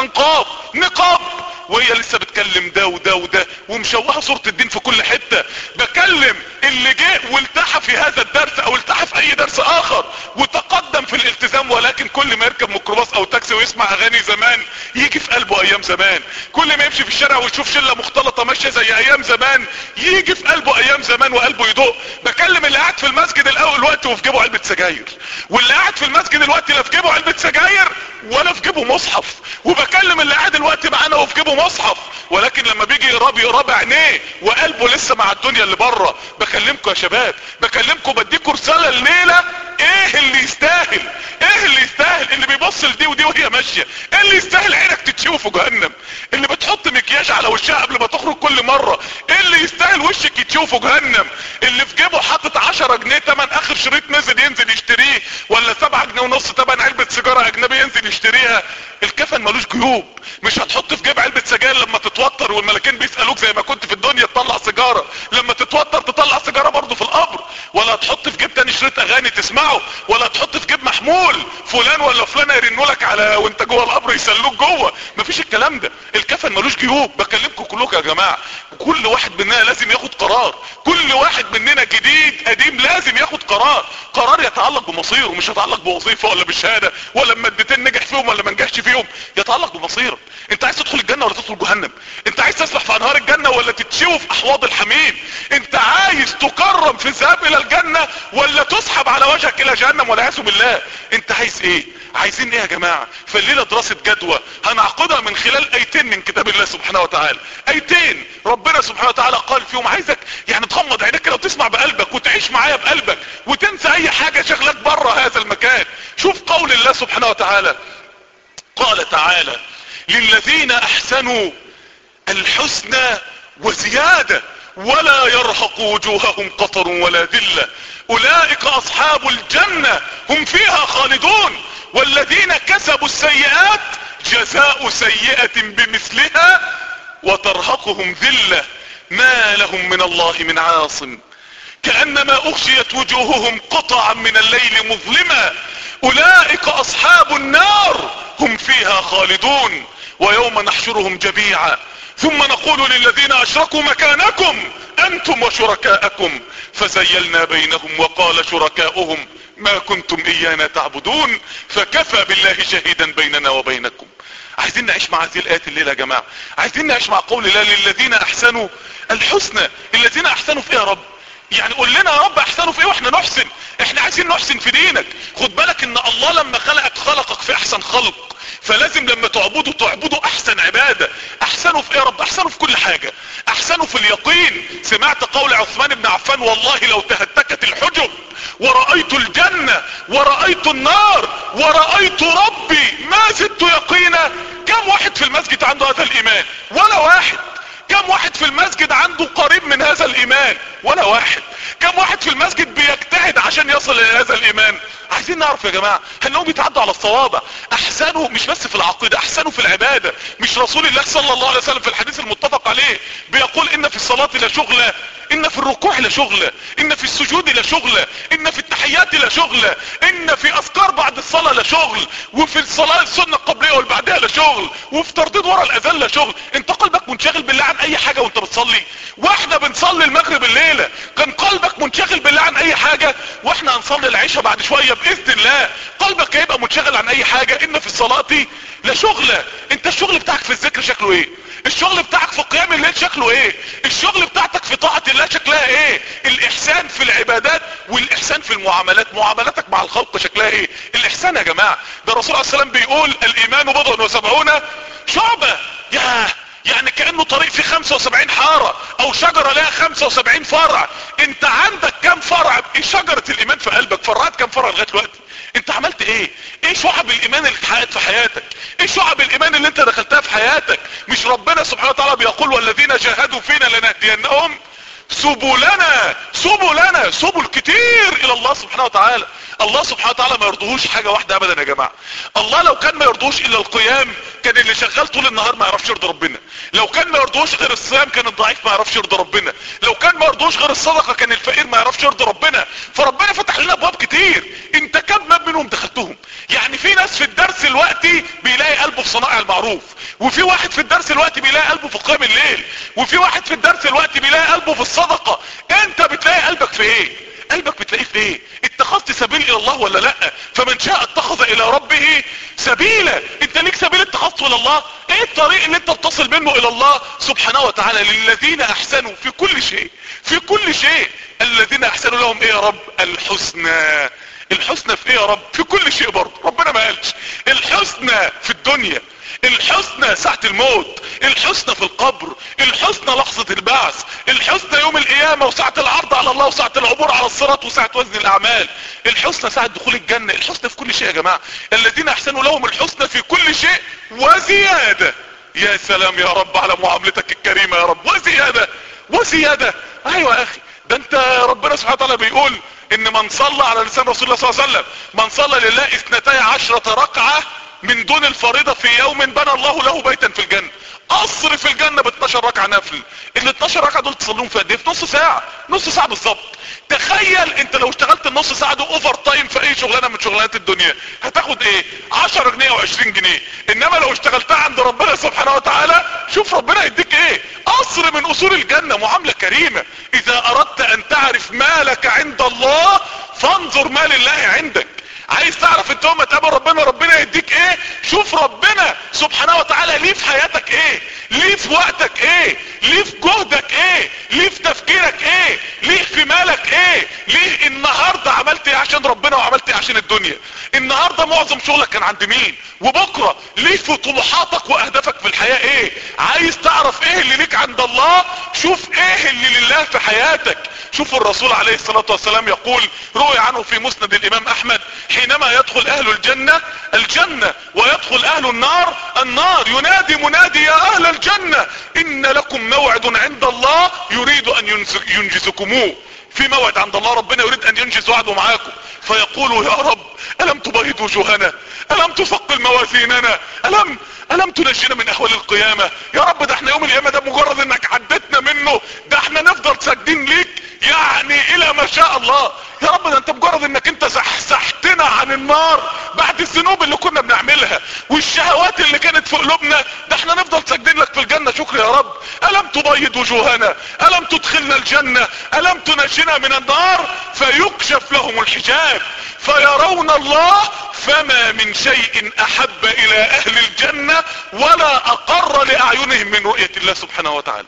نقاب وهي لسه بتكلم ده وده وده ومشوهه صورة الدين في كل حتة. بكلم اللي جه والتحى في هذا الدرس او التحى في اي درس اخر وتقدم في الالتزام، ولكن كل ما يركب ميكروباص او تاكسي ويسمع اغاني زمان يجي في قلبه ايام زمان، كل ما يمشي في الشارع ويشوف شلة مختلطة ماشية زي ايام زمان يجي في قلبه ايام زمان وقلبه يدق. بكلم اللي قاعد في المسجد الاول وقت وفي جيبه علبة سجاير، واللي قاعد في المسجد الوقت لا في جيبه علبة سجاير ولا في جيبه مصحف. وبكلم اللي قاعد الوقت معانا وفي جيبه مصحف ولكن لما بيجي يقرا بعينيه وقلبه لسه مع الدنيا اللي بره. بكلمكم يا شباب، بكلمكم بديكم رسالة الليلة، ايه اللي يستاهل؟ ايه اللي يستاهل؟ اللي بيبص لدي ودي وهي ماشية، ايه اللي يستاهل عينك تتشوف في جهنم؟ اللي بتحط مكياج على وشها قبل ما تخرج كل مرة، ايه اللي يستاهل وشك يتشوف في جهنم؟ اللي في جيبه حاطط 10 جنيه تمن اخر شريط نزل ينزل يشتريه، ولا 7 جنيه ونص تمن علبة سيجارة اجنبي ينزل يشتريها. الكفن ملوش جيوب، مش هتحط في جيب علبة سجاير لما تتوتر والملاكين بيسألوك زي ما كنت في الدنيا تطلع سيجارة، لما تتوتر تطلع سيجارة برضه في القبر. ولا تحط في جيب تاني شريط اغاني تسمعه، ولا تحط في جيب محمول فلان ولا فلانة يرنوا لك على وانت جوه القبر يسلوك جوه. مفيش الكلام ده، الكفن ملوش جيوب. بكلمكم كلكم يا جماعة، كل واحد مننا لازم ياخد قرار، كل واحد مننا جديد قديم لازم ياخد قرار يتعلق بمصيره، مش يتعلق بوظيفة ولا بشهادة ولا بمادتين نجح فيهم ولا ما نجحش فيهم، يتعلق بمصيرك. انت عايز تدخل الجنة ولا تدخل جهنم؟ انت عايز تسبح في انهار الجنة ولا تتشوي في احواض الحميم؟ انت عايز تكرم في الذهاب الى الجنة ولا تسحب على وجهك الى جهنم والعياذ بالله؟ انت عايز ايه؟ عايزين ايه يا جماعة؟ فالليلة دراسة جدوى هنعقدها من خلال ايتين من كتاب الله سبحانه وتعالى، ايتين ربنا سبحانه وتعالى قال فيهم، عايزك يعني تغمض عينك كده وتسمع بقلبك وتعيش معايا بقلبك وتنسى اي حاجة شغلك بره هذا المكان. شوف قول الله سبحانه وتعالى، قال تعالى: للذين احسنوا الحسنى وزيادة ولا يرهق وجوههم قطر ولا ذلة اولئك اصحاب الجنة هم فيها خالدون والذين كسبوا السيئات جزاء سيئة بمثلها وترهقهم ذلة ما لهم من الله من عاصم كأنما اغشيت وجوههم قطعا من الليل مظلما اولئك اصحاب النار هم فيها خالدون ويوم نحشرهم جميعا ثم نقول للذين اشركوا مكانكم انتم وشركاءكم فزيلنا بينهم وقال شركاؤهم ما كنتم ايانا تعبدون فكفى بالله شهيدا بيننا وبينكم. عايزين نعيش مع هذه الايات الليله يا جماعه، عايزين نعيش مع قول الله للذين احسنوا الحسنى. الذين احسنوا في ايه يا رب؟ يعني قول لنا يا رب احسنوا في ايه واحنا نحسن. احنا عايزين نحسن في دينك. خد بالك ان الله لما خلقك في احسن خلق، فلازم لما تعبده احسن عبادة. احسنوا في ايه يا رب؟ احسنوا في كل حاجة، احسنوا في اليقين. سمعت قول عثمان بن عفان: والله لو تهتكت الحجب ورأيت الجنة ورأيت النار ورأيت ربي ما زدت يقينا. كم واحد في المسجد عنده هذا الايمان؟ ولا واحد. كم واحد في المسجد عنده قريب من هذا الايمان؟ ولا واحد. كم واحد في المسجد بيجتهد عشان يصل الى هذا الايمان؟ عايزين نعرف يا جماعة، هنلاقيهم بيتعدوا على الصوابع. احسنوا مش بس في العقيدة، احسنوا في العبادة. مش رسول الله صلى الله عليه وسلم في الحديث المتفق عليه بيقول: ان في الصلاة لشغلة، ان في الركوع لشغلة، ان في السجود لشغلة، ان في التحيات لشغلة، ان في اذكار بعد الصلاة لشغل، وفي الصلاة السنة القبلية والبعدها لشغل، وفي ترديد ورا الاذان لشغل. انت قلبك منشغل بالله عن اي حاجة وانت بتصلي؟ واحنا بنصلي المغرب الليلة كان قلبك منشغل بالله عن اي حاجة؟ واحنا هنصلي العشاء بعد شوية باذن الله قلبك هيبقى منشغل عن اي حاجة؟ ان في الصلاة لشغلة. انت الشغل بتاعك في الذكر شكله ايه؟ الشغل بتاعك في قيام الليل شكله ايه؟ الشغل بتاعتك في طاعة الله شكلها ايه؟ الاحسان في العبادات والاحسان في المعاملات، معاملاتك مع الخلق شكلها ايه؟ الاحسان يا جماعة ده الرسول عليه السلام بيقول: الايمان بضع وسبعون شعبة. يعني كأنه طريق فيه 75 حارة او شجرة لها 75 فرع. انت عندك كم فرع؟ ايه شجرة الايمان في قلبك؟ فرعت كم فرع لغاية دلوقتي؟ انت عملت ايه؟ ايه شعب الايمان اللي اتحققت في حياتك؟ ايه شعب الايمان اللي انت دخلتها في حياتك؟ مش ربنا سبحانه وتعالى بيقول: والذين جاهدوا فينا لنهدينهم سبلنا. سبل كتير الى الله سبحانه وتعالى. الله سبحانه وتعالى ما يرضوهوش حاجة واحدة ابدا يا جماعة. الله لو كان ما يرضوهوش الا القيام كان اللي شغال طول النهار ما يعرفش يرضي ربنا. لو كان ما يرضوهوش غير الصيام كان الضعيف ما يعرفش يرضي ربنا. لو كان ما يرضوهوش غير الصدقة كان الفقير ما يعرفش يرضي ربنا. فربنا فتح لنا ابواب كتير، انت كم باب منهم دخلتهم؟ يعني في ناس في الدرس الوقتي بيلاقي قلبه في صنائع المعروف، وفي واحد في الدرس الوقتي بيلاقي قلبه في قيام الليل، وفي واحد في الدرس الوقتي بيلاقي قلبه في الصدقة. انت بتلاقي قلبك في ايه؟ قلبك بتلاقيه في ايه؟ اتخذت سبيل الى الله ولا لا؟ فمن شاء اتخذ الى ربه سبيلا. انت ليك سبيل اتخذته الى الله؟ ايه الطريق اللي انت بتصل منه الى الله سبحانه وتعالى؟ للذين احسنوا في كل شيء، في كل شيء. الذين احسنوا لهم ايه يا رب؟ الحسنى. الحسنى في ايه يا رب؟ في كل شيء برضه. ربنا ما قالش الحسنى في الدنيا، الحسنى ساعة الموت، الحسنى في القبر، الحسنى لحظة البعث، الحسنى يوم القيامة وساعة العرض على الله وساعة العبور على الصراط وساعة وزن الاعمال، الحسنى ساعة دخول الجنة. الحسنى في كل شيء يا جماعة. الذين احسنوا لهم الحسنى في كل شيء وزيادة. يا سلام يا رب على معاملتك الكريمة يا رب. وزيادة، وزيادة. ايوه يا اخي، ده انت ربنا سبحانه وتعالى بيقول ان من صلى على لسان رسول الله صلى الله عليه وسلم، من صلى لله 12 ركعة من دون الفريضة في يوم بنى الله له بيتا في الجنة. قصر في الجنة ب 12 ركعة نفل. ال 12 ركعة دول تصليهم في قد ايه؟ في نص ساعة، نص ساعة بالظبط. تخيل انت لو اشتغلت النص ساعة دي اوفر تايم في اي شغلانة من شغلانات الدنيا هتاخد ايه؟ 10 جنيه و20 جنيه. انما لو اشتغلتها عند ربنا سبحانه وتعالى شوف ربنا يديك ايه؟ قصر من قصور الجنة، معاملة كريمة. اذا اردت ان تعرف ما لك عند الله فانظر ما لله عندك. عايز تعرف انت يوم ما تقابل ربنا ربنا يديك ايه؟ شوف ربنا سبحانه وتعالى ليه في حياتك ايه؟ ليه في وقتك ايه؟ ليه في جهدك ايه؟ ليه في تفكيرك ايه؟ ليه في مالك ايه؟ ليه النهاردة عملت ايه عشان ربنا وعملت ايه عشان الدنيا؟ النهاردة معظم شغلك كان عند مين؟ وبكرة ليه في طموحاتك واهدافك في الحياة ايه؟ عايز تعرف ايه اللي ليك عند الله؟ شوف ايه اللي لله في حياتك. شوف الرسول عليه الصلاة والسلام يقول، روي عنه في مسند الامام احمد، حينما يدخل اهل الجنة الجنة ويدخل اهل النار النار، ينادي منادي يا اهل الجنة ان لكم موعد عند الله يريد ان ينجزكموه. في موعد عند الله، ربنا يريد ان ينجز وعده معاكم. فيقولوا يا رب الم تبيض وجوهنا، الم تثقل موازيننا، الم تنجينا من اهوال القيامة. يا رب ده احنا يوم القيامة ده مجرد انك عدتنا منه ده احنا نفضل ساجدين ليك يعني الى ما شاء الله. يا رب ده انت مجرد انك انت زحزحتنا عن النار بعد الذنوب اللي كنا بنعملها والشهوات اللي كانت في قلوبنا، ده احنا نفضل ساجدين لك في الجنة. شكر يا رب. الم تبيض وجوهنا، الم تدخلنا الجنة، الم تنجينا من النار. فيكشف لهم الحجاب فيرون الله، فما من شيء احب الى اهل الجنة ولا اقر لاعينهم من رؤية الله سبحانه وتعالى.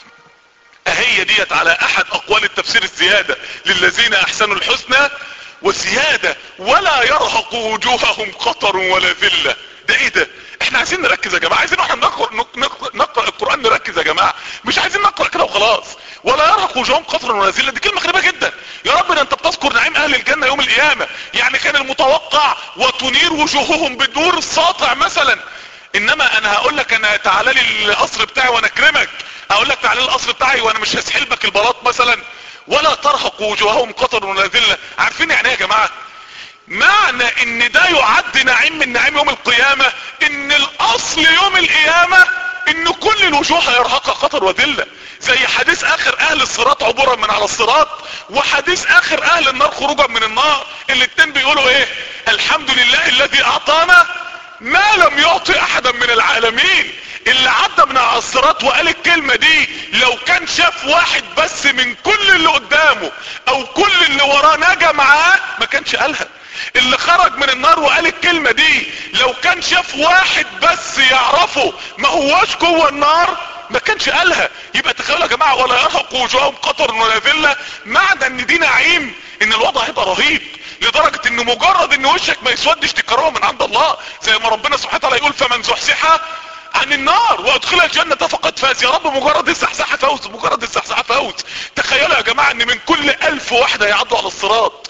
اهي ديت على احد اقوال التفسير الزيادة، للذين احسنوا الحسنى وزيادة ولا يرهق وجوههم قطر ولا ذلة. ده ايه ده؟ احنا عايزين نركز يا جماعة، عايزين احنا نقرأ القرآن نركز يا جماعة، مش عايزين نقرأ كده وخلاص. ولا يرهق وجوههم قطر ولا ذلة، دي كلمة غريبة جدا. يا رب ده انت بتذكر نعيم اهل الجنة يوم القيامة، يعني كان المتوقع وتنير وجوههم بالنور الساطع مثلا. انما انا هقول لك انا تعالى لي القصر بتاعي وانا اكرمك، اقول لك تعالى لي القصر بتاعي وانا مش هسحلبك البلاط مثلا. ولا ترهق وجوههم قطر ولا ذلة. عارفين يعني ايه يا جماعة؟ معنى ان ده يعد نعيم من نعيم يوم القيامة، ان الاصل يوم القيامة ان كل الوجوه هيرهقها قطر وذلة. زي حديث اخر اهل الصراط عبورا من على الصراط، وحديث اخر اهل النار خروجا من النار. الاتنين بيقولوا ايه؟ الحمد لله الذي اعطانا ما لم يعطي احدا من العالمين. اللي عدى من على الصراط وقال الكلمة دي لو كان شاف واحد بس من كل اللي قدامه او كل اللي وراه نجا معاه ما كانش قالها. اللي خرج من النار وقال الكلمة دي لو كان شاف واحد بس يعرفه ما هواش جوه النار ما كانش قالها. يبقى تخيلوا يا جماعة، ولا يرهق وجوههم قطر ولا ذلة، معنى ان دي نعيم ان الوضع هيبقى رهيب لدرجة ان مجرد ان وشك ما يسودش تكرهه من عند الله. زي ما ربنا سبحانه وتعالى يقول فمن زحزح عن النار وادخل الجنة فقد فاز. يا رب مجرد الزحزحة فوز، مجرد الزحزحة فوز. تخيلوا يا جماعة ان من كل 1000 واحد هيعدوا على الصراط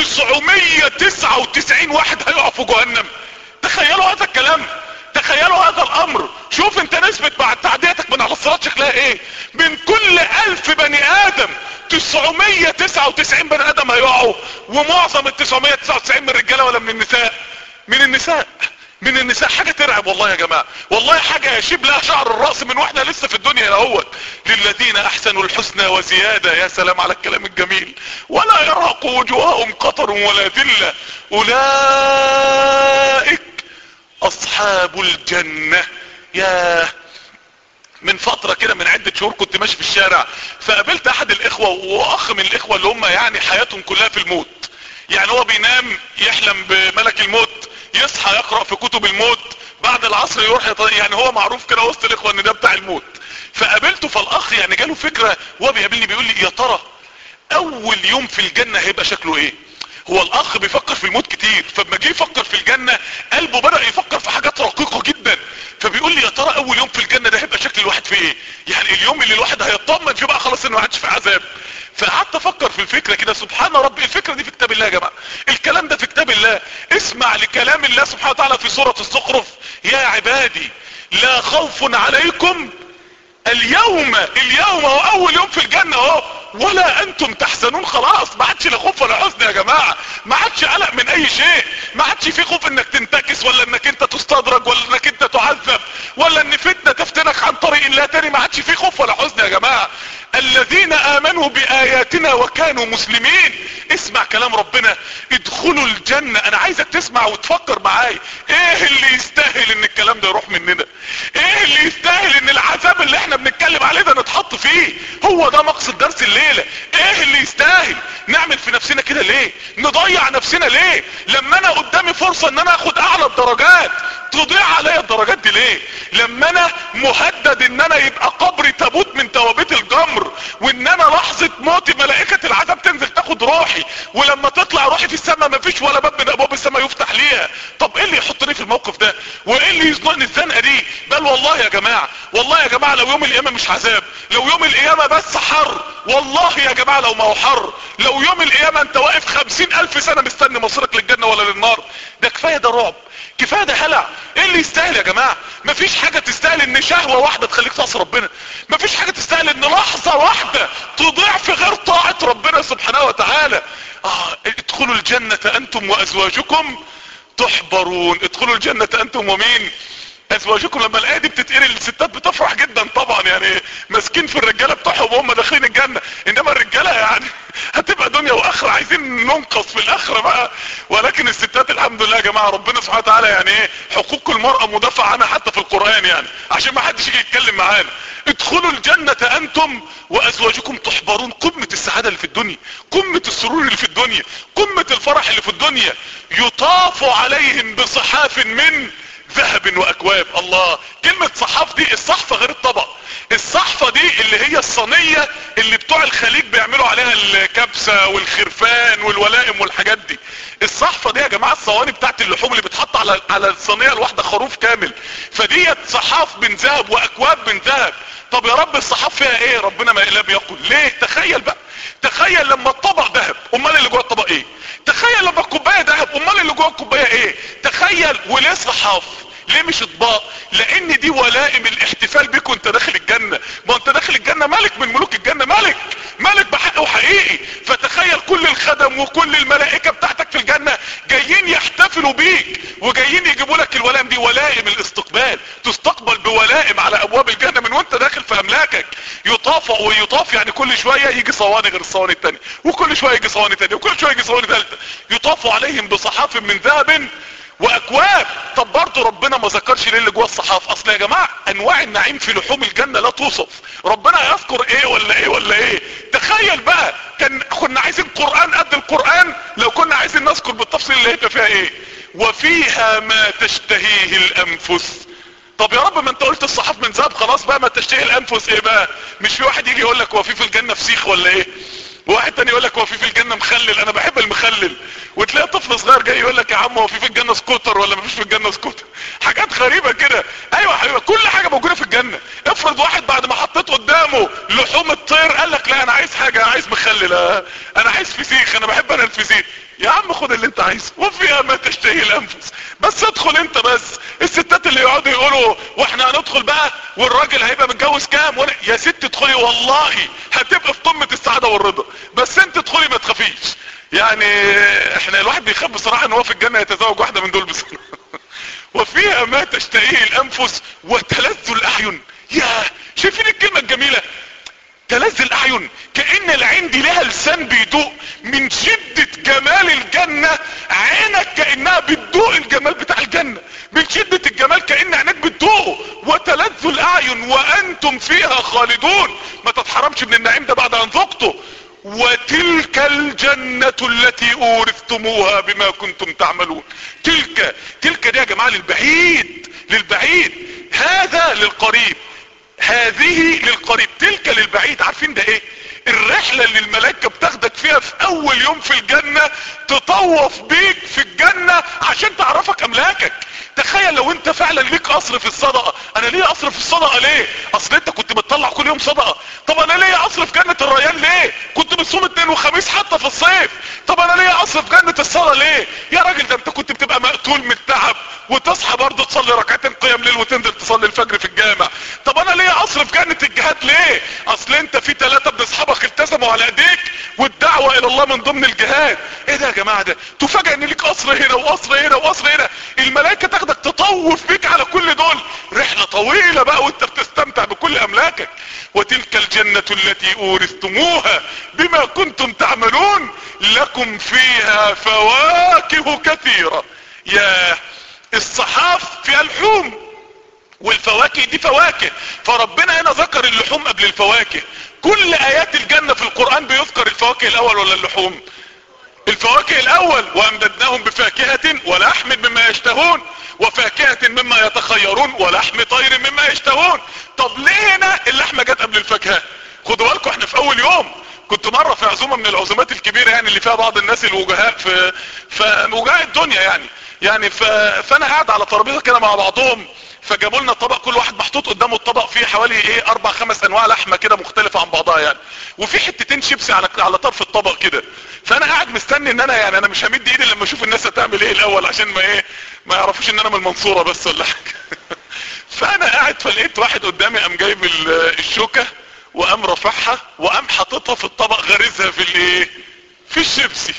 999 واحد هيقعوا في جهنم. تخيلوا هذا الكلام، تخيلوا هذا الامر. شوف انت نسبة بعد تعديتك من على الصراط شكلها ايه. من كل 1000 بني ادم 999 بني ادم هيقعوا، ومعظم ال 999 من الرجالة ولا من النساء؟ من النساء. من النساء حاجة ترعب والله يا جماعة، والله حاجة يشيب لها شعر الرأس من واحنا لسه في الدنيا اهوت. للذين احسنوا الحسنى وزيادة. يا سلام على الكلام الجميل. ولا يرهق وجوههم قطر ولا ذلة اولئك اصحاب الجنة. يا من فترة كده من عدة شهور كنت ماشي في الشارع، فقابلت احد الاخوة واخ من الاخوة اللي هم يعني حياتهم كلها في الموت. يعني هو بينام يحلم بملك الموت، يصحى يقرأ في كتب الموت، بعد العصر يروح يعني هو معروف كده وسط الاخوة ان ده بتاع الموت. فقابلته فالاخ يعني جاله فكرة وهو بيقابلني بيقول لي يا ترى اول يوم في الجنة هيبقى شكله ايه؟ هو الاخ بيفكر في الموت كتير، فلما جه يفكر في الجنة قلبه بدأ يفكر في حاجات رقيقة جدا. فبيقول لي يا ترى اول يوم في الجنة ده هيبقى شكل الواحد في ايه؟ يعني اليوم اللي الواحد هيطمن فيه بقى خلاص انه ما عادش في عذاب. فقعدت افكر في الفكرة كده، سبحان ربي الفكرة دي في كتاب الله يا جماعة، الكلام ده في كتاب الله. اسمع لكلام الله سبحانه وتعالى في سورة الزخرف: يا عبادي لا خوف عليكم اليوم هو اول يوم في الجنة اهو، ولا انتم تحزنون. خلاص ما عادش لا خوف ولا حزن يا جماعة، ما عادش قلق من اي شيء، ما عادش في خوف انك تنتكس ولا انك انت تستدرج ولا انك انت تعذب ولا ان فتنة تفتنك عن طريق الله تاني. ما عادش في خوف ولا حزن يا جماعة. الذين امنوا باياتنا وكانوا مسلمين. اسمع كلام ربنا: ادخلوا الجنة. انا عايزك تسمع وتفكر معايا، ايه اللي يستاهل ان الكلام ده يروح مننا؟ ايه اللي يستاهل ان العذاب اللي احنا بنتكلم عليه ده نتحط فيه؟ هو ده مقصد درس الليلة. ايه اللي يستاهل نعمل في نفسنا كده ليه؟ نضيع نفسنا ليه؟ لما انا قدامي فرصة ان انا اخد اعلى الدرجات تضيع عليا الدرجات دي ليه؟ لما انا مهدد ان انا يبقى قبري تابوت من توابيت الجمر، وان انا لحظة موتي ملائكة العذاب تنزل تاخد روحي، ولما تطلع روحي في السماء مفيش ولا باب من ابواب السماء يفتح ليها. طب ايه اللي يحطني في الموقف ده؟ وايه اللي يزنقني الزنقة دي؟ بل والله يا جماعة، والله يا جماعة لو يوم القيامة مش عذاب، لو يوم القيامة بس حر، والله يا جماعة لو ما هو حر، لو يوم القيامة انت واقف 50,000 سنة مستني مصيرك للجنة ولا للنار، ده كفاية ده رعب، كفاية ده هلع. ايه اللي يستاهل يا جماعة؟ مفيش حاجة تستاهل ان شهوة واحدة تخليك تعصي ربنا، مفيش حاجة تستاهل ان لحظة واحدة تضيع في غير طاعة ربنا سبحانه وتعالى. ادخلوا الجنة انتم وازواجكم تحبرون. ادخلوا الجنة انتم ومين؟ ازواجكم. لما الايه دي بتتقري الستات بتفرح جدا طبعا، يعني ماسكين في الرجاله بتوعهم وهم داخلين الجنه، انما الرجاله يعني هتبقى دنيا واخره، عايزين ننقص في الاخره بقى. ولكن الستات الحمد لله يا جماعه ربنا سبحانه وتعالى يعني ايه، حقوق المراه مدافع عنها حتى في القران، يعني عشان ما حدش يجي يتكلم معانا. ادخلوا الجنه انتم وازواجكم تحبرون. قمه السعاده اللي في الدنيا، قمه السرور اللي في الدنيا، قمه الفرح اللي في الدنيا. يطاف عليهم بصحاف من ذهب واكواب. الله، كلمة صحاف دي الصحفة غير الطبق. الصحفة دي اللي هي الصينية اللي بتوع الخليج بيعملوا عليها الكبسة والخرفان والولائم والحاجات دي. الصحفة دي يا جماعة الصواني بتاعت اللحوم اللي بتحط على الصينية الواحدة خروف كامل، فديت صحاف من ذهب واكواب من ذهب. طب يا رب الصحاف فيها ايه؟ ربنا ما الا بيقول ليه. تخيل بقى، تخيل لما الطبق ذهب، امال اللي جوه الطبق ايه؟ تخيل لما الكوبايه ذهب، امال اللي جوه الكوبايه ايه؟ تخيل. وليه صحاف؟ ليه مش اطباق؟ لان دي ولائم الاحتفال بيك وانت داخل الجنة. ما انت داخل الجنة ملك من ملوك الجنة، ملك بحق وحقيقي. فتخيل كل الخدم وكل الملائكة بتاعتك في الجنة جايين يحتفلوا بيك وجايين يجيبوا لك الولائم دي، ولائم الاستقبال. تستقبل بولائم على ابواب الجنة من وانت داخل في املاكك. يطاف يعني كل شوية يجي صواني غير الصواني التانية، وكل شوية يجي صواني تانية، وكل شوية يجي صواني ثالثة. يطاف عليهم بصحاف من ذهب واكواب. طب برضه ربنا ما ذكرش ليه اللي جوه الصحاف؟ اصل يا جماعه انواع النعيم في لحوم الجنه لا توصف، ربنا يذكر ايه ولا ايه ولا ايه؟ تخيل بقى، كنا عايزين قران قد القران لو كنا عايزين نذكر بالتفصيل اللي هيبقى فيها ايه. وفيها ما تشتهيه الانفس. طب يا رب ما انت قلت الصحاف من ذهب، خلاص بقى ما تشتهي الانفس ايه بقى؟ مش في واحد يجي يقول لك هو في الجنه فسيخ ولا ايه؟ وواحد تاني يقول لك هو في الجنة مخلل، انا بحب المخلل. وتلاقي طفل صغير جاي يقول لك يا عم هو في الجنة سكوتر ولا مفيش في الجنة سكوتر؟ حاجات غريبة كده. ايوه يا حبيبي كل حاجة موجودة في الجنة. افرض واحد بعد ما حطيت قدامه لحوم الطير قال لك لا انا عايز حاجة، انا عايز مخلل، انا عايز فسيخ، انا بحب انا الفسيخ. يا عم خد اللي انت عايزه. وفيها ما تشتهي الانفس. بس ادخل انت بس. الستات اللي يقعدوا يقولوا واحنا هندخل بقى والراجل هيبقى متجوز كام يا ست ادخلي والله هتبقى في قمة السعادة والرضا. بس انت ادخلي ما تخافيش. يعني احنا الواحد بيخاف بصراحة ان هو في الجنة يتزوج واحدة من دول بس. وفيها ما تشتهيه الانفس وتلذ الاعين. يا شايفين الكلمة الجميلة؟ تلذ الاعين، كأن العين دي لها لسان بيدوق من شدة جمال الجنة. عينك كأنها بتدوق الجمال بتاع الجنة من شدة الجمال، كأن عينك بتدوقه. وتلذ الاعين وانتم فيها خالدون، ما تتحرمش من النعيم ده بعد ان ذقته. وتلك الجنة التي اورثتموها بما كنتم تعملون. تلك دي يا جماعة للبعيد، هذا للقريب، هذه للقريب، تلك للبعيد. عارفين ده ايه؟ الرحلة اللي الملائكة بتاخدك فيها في اول يوم في الجنة، تطوف بيك في الجنة عشان تعرفك املاكك. تخيل لو انت فعلا ليك قصر في الصدقة. انا ليه قصر في الصدقة؟ ليه؟ اصل انت كنت بتطلع كل يوم صدقة. طب انا ليه قصر في جنة الريان؟ ليه؟ كنت بتصوم اثنين وخميس حتى في الصيف. طب انا ليه قصر في جنة الصلاة؟ ليه؟ يا راجل ده انت كنت بتبقى مقتول من التعب وتصحى برضه تصلي ركعتين قيام ليل وتنزل تصلي الفجر في الجامع. طب انا ليه قصر في جنة الجهاد؟ ليه؟ اصل انت في 3 من اصحابك التزموا على ايديك والدعوة الى الله من ضمن الجهاد. ايه ده يا جماعة ده؟ تفاجئ ان ليك قصر هنا وقصر هنا وقصر هنا. الملائكة تاخدك تطوف بيك على كل دول، رحلة طويلة بقى وانت بتستمتع بكل املاكك. وتلك الجنة التي اورثتموها بما كنتم تعملون لكم فيها فواكه كثيرة. يا الصحاف فيها لحوم، والفواكه دي فواكه، فربنا هنا ذكر اللحوم قبل الفواكه. كل ايات الجنة في القرآن بيذكر الفواكه الاول ولا اللحوم؟ الفواكه الاول. وامددناهم بفاكهة ولحم مما يشتهون وفاكهة مما يتخيرون ولحم طير مما يشتهون. طب ليه هنا اللحمة جت قبل الفاكهة؟ خدوا بالكم احنا في اول يوم. كنت مرة في عزومة من العزومات الكبيرة يعني اللي فيها بعض الناس الوجهاء في وجهاء الدنيا يعني فانا قاعد على ترابيزة كده مع بعضهم، فجابوا لنا طبق، كل واحد محطوط قدامه الطبق فيه حوالي 4-5 انواع لحمة كده مختلفة عن بعضها يعني، وفي حتتين شيبسي على طرف الطبق كده. فانا قاعد مستني ان انا مش همد ايدي لما اشوف الناس هتعمل ايه الاول، عشان ما يعرفوش ان انا من المنصورة بس ولا حاجة. فانا قاعد فلقيت واحد قدامي قام جايب الشوكة وقام رفعها وقام حاططها في الطبق غرزها في الشيبسي.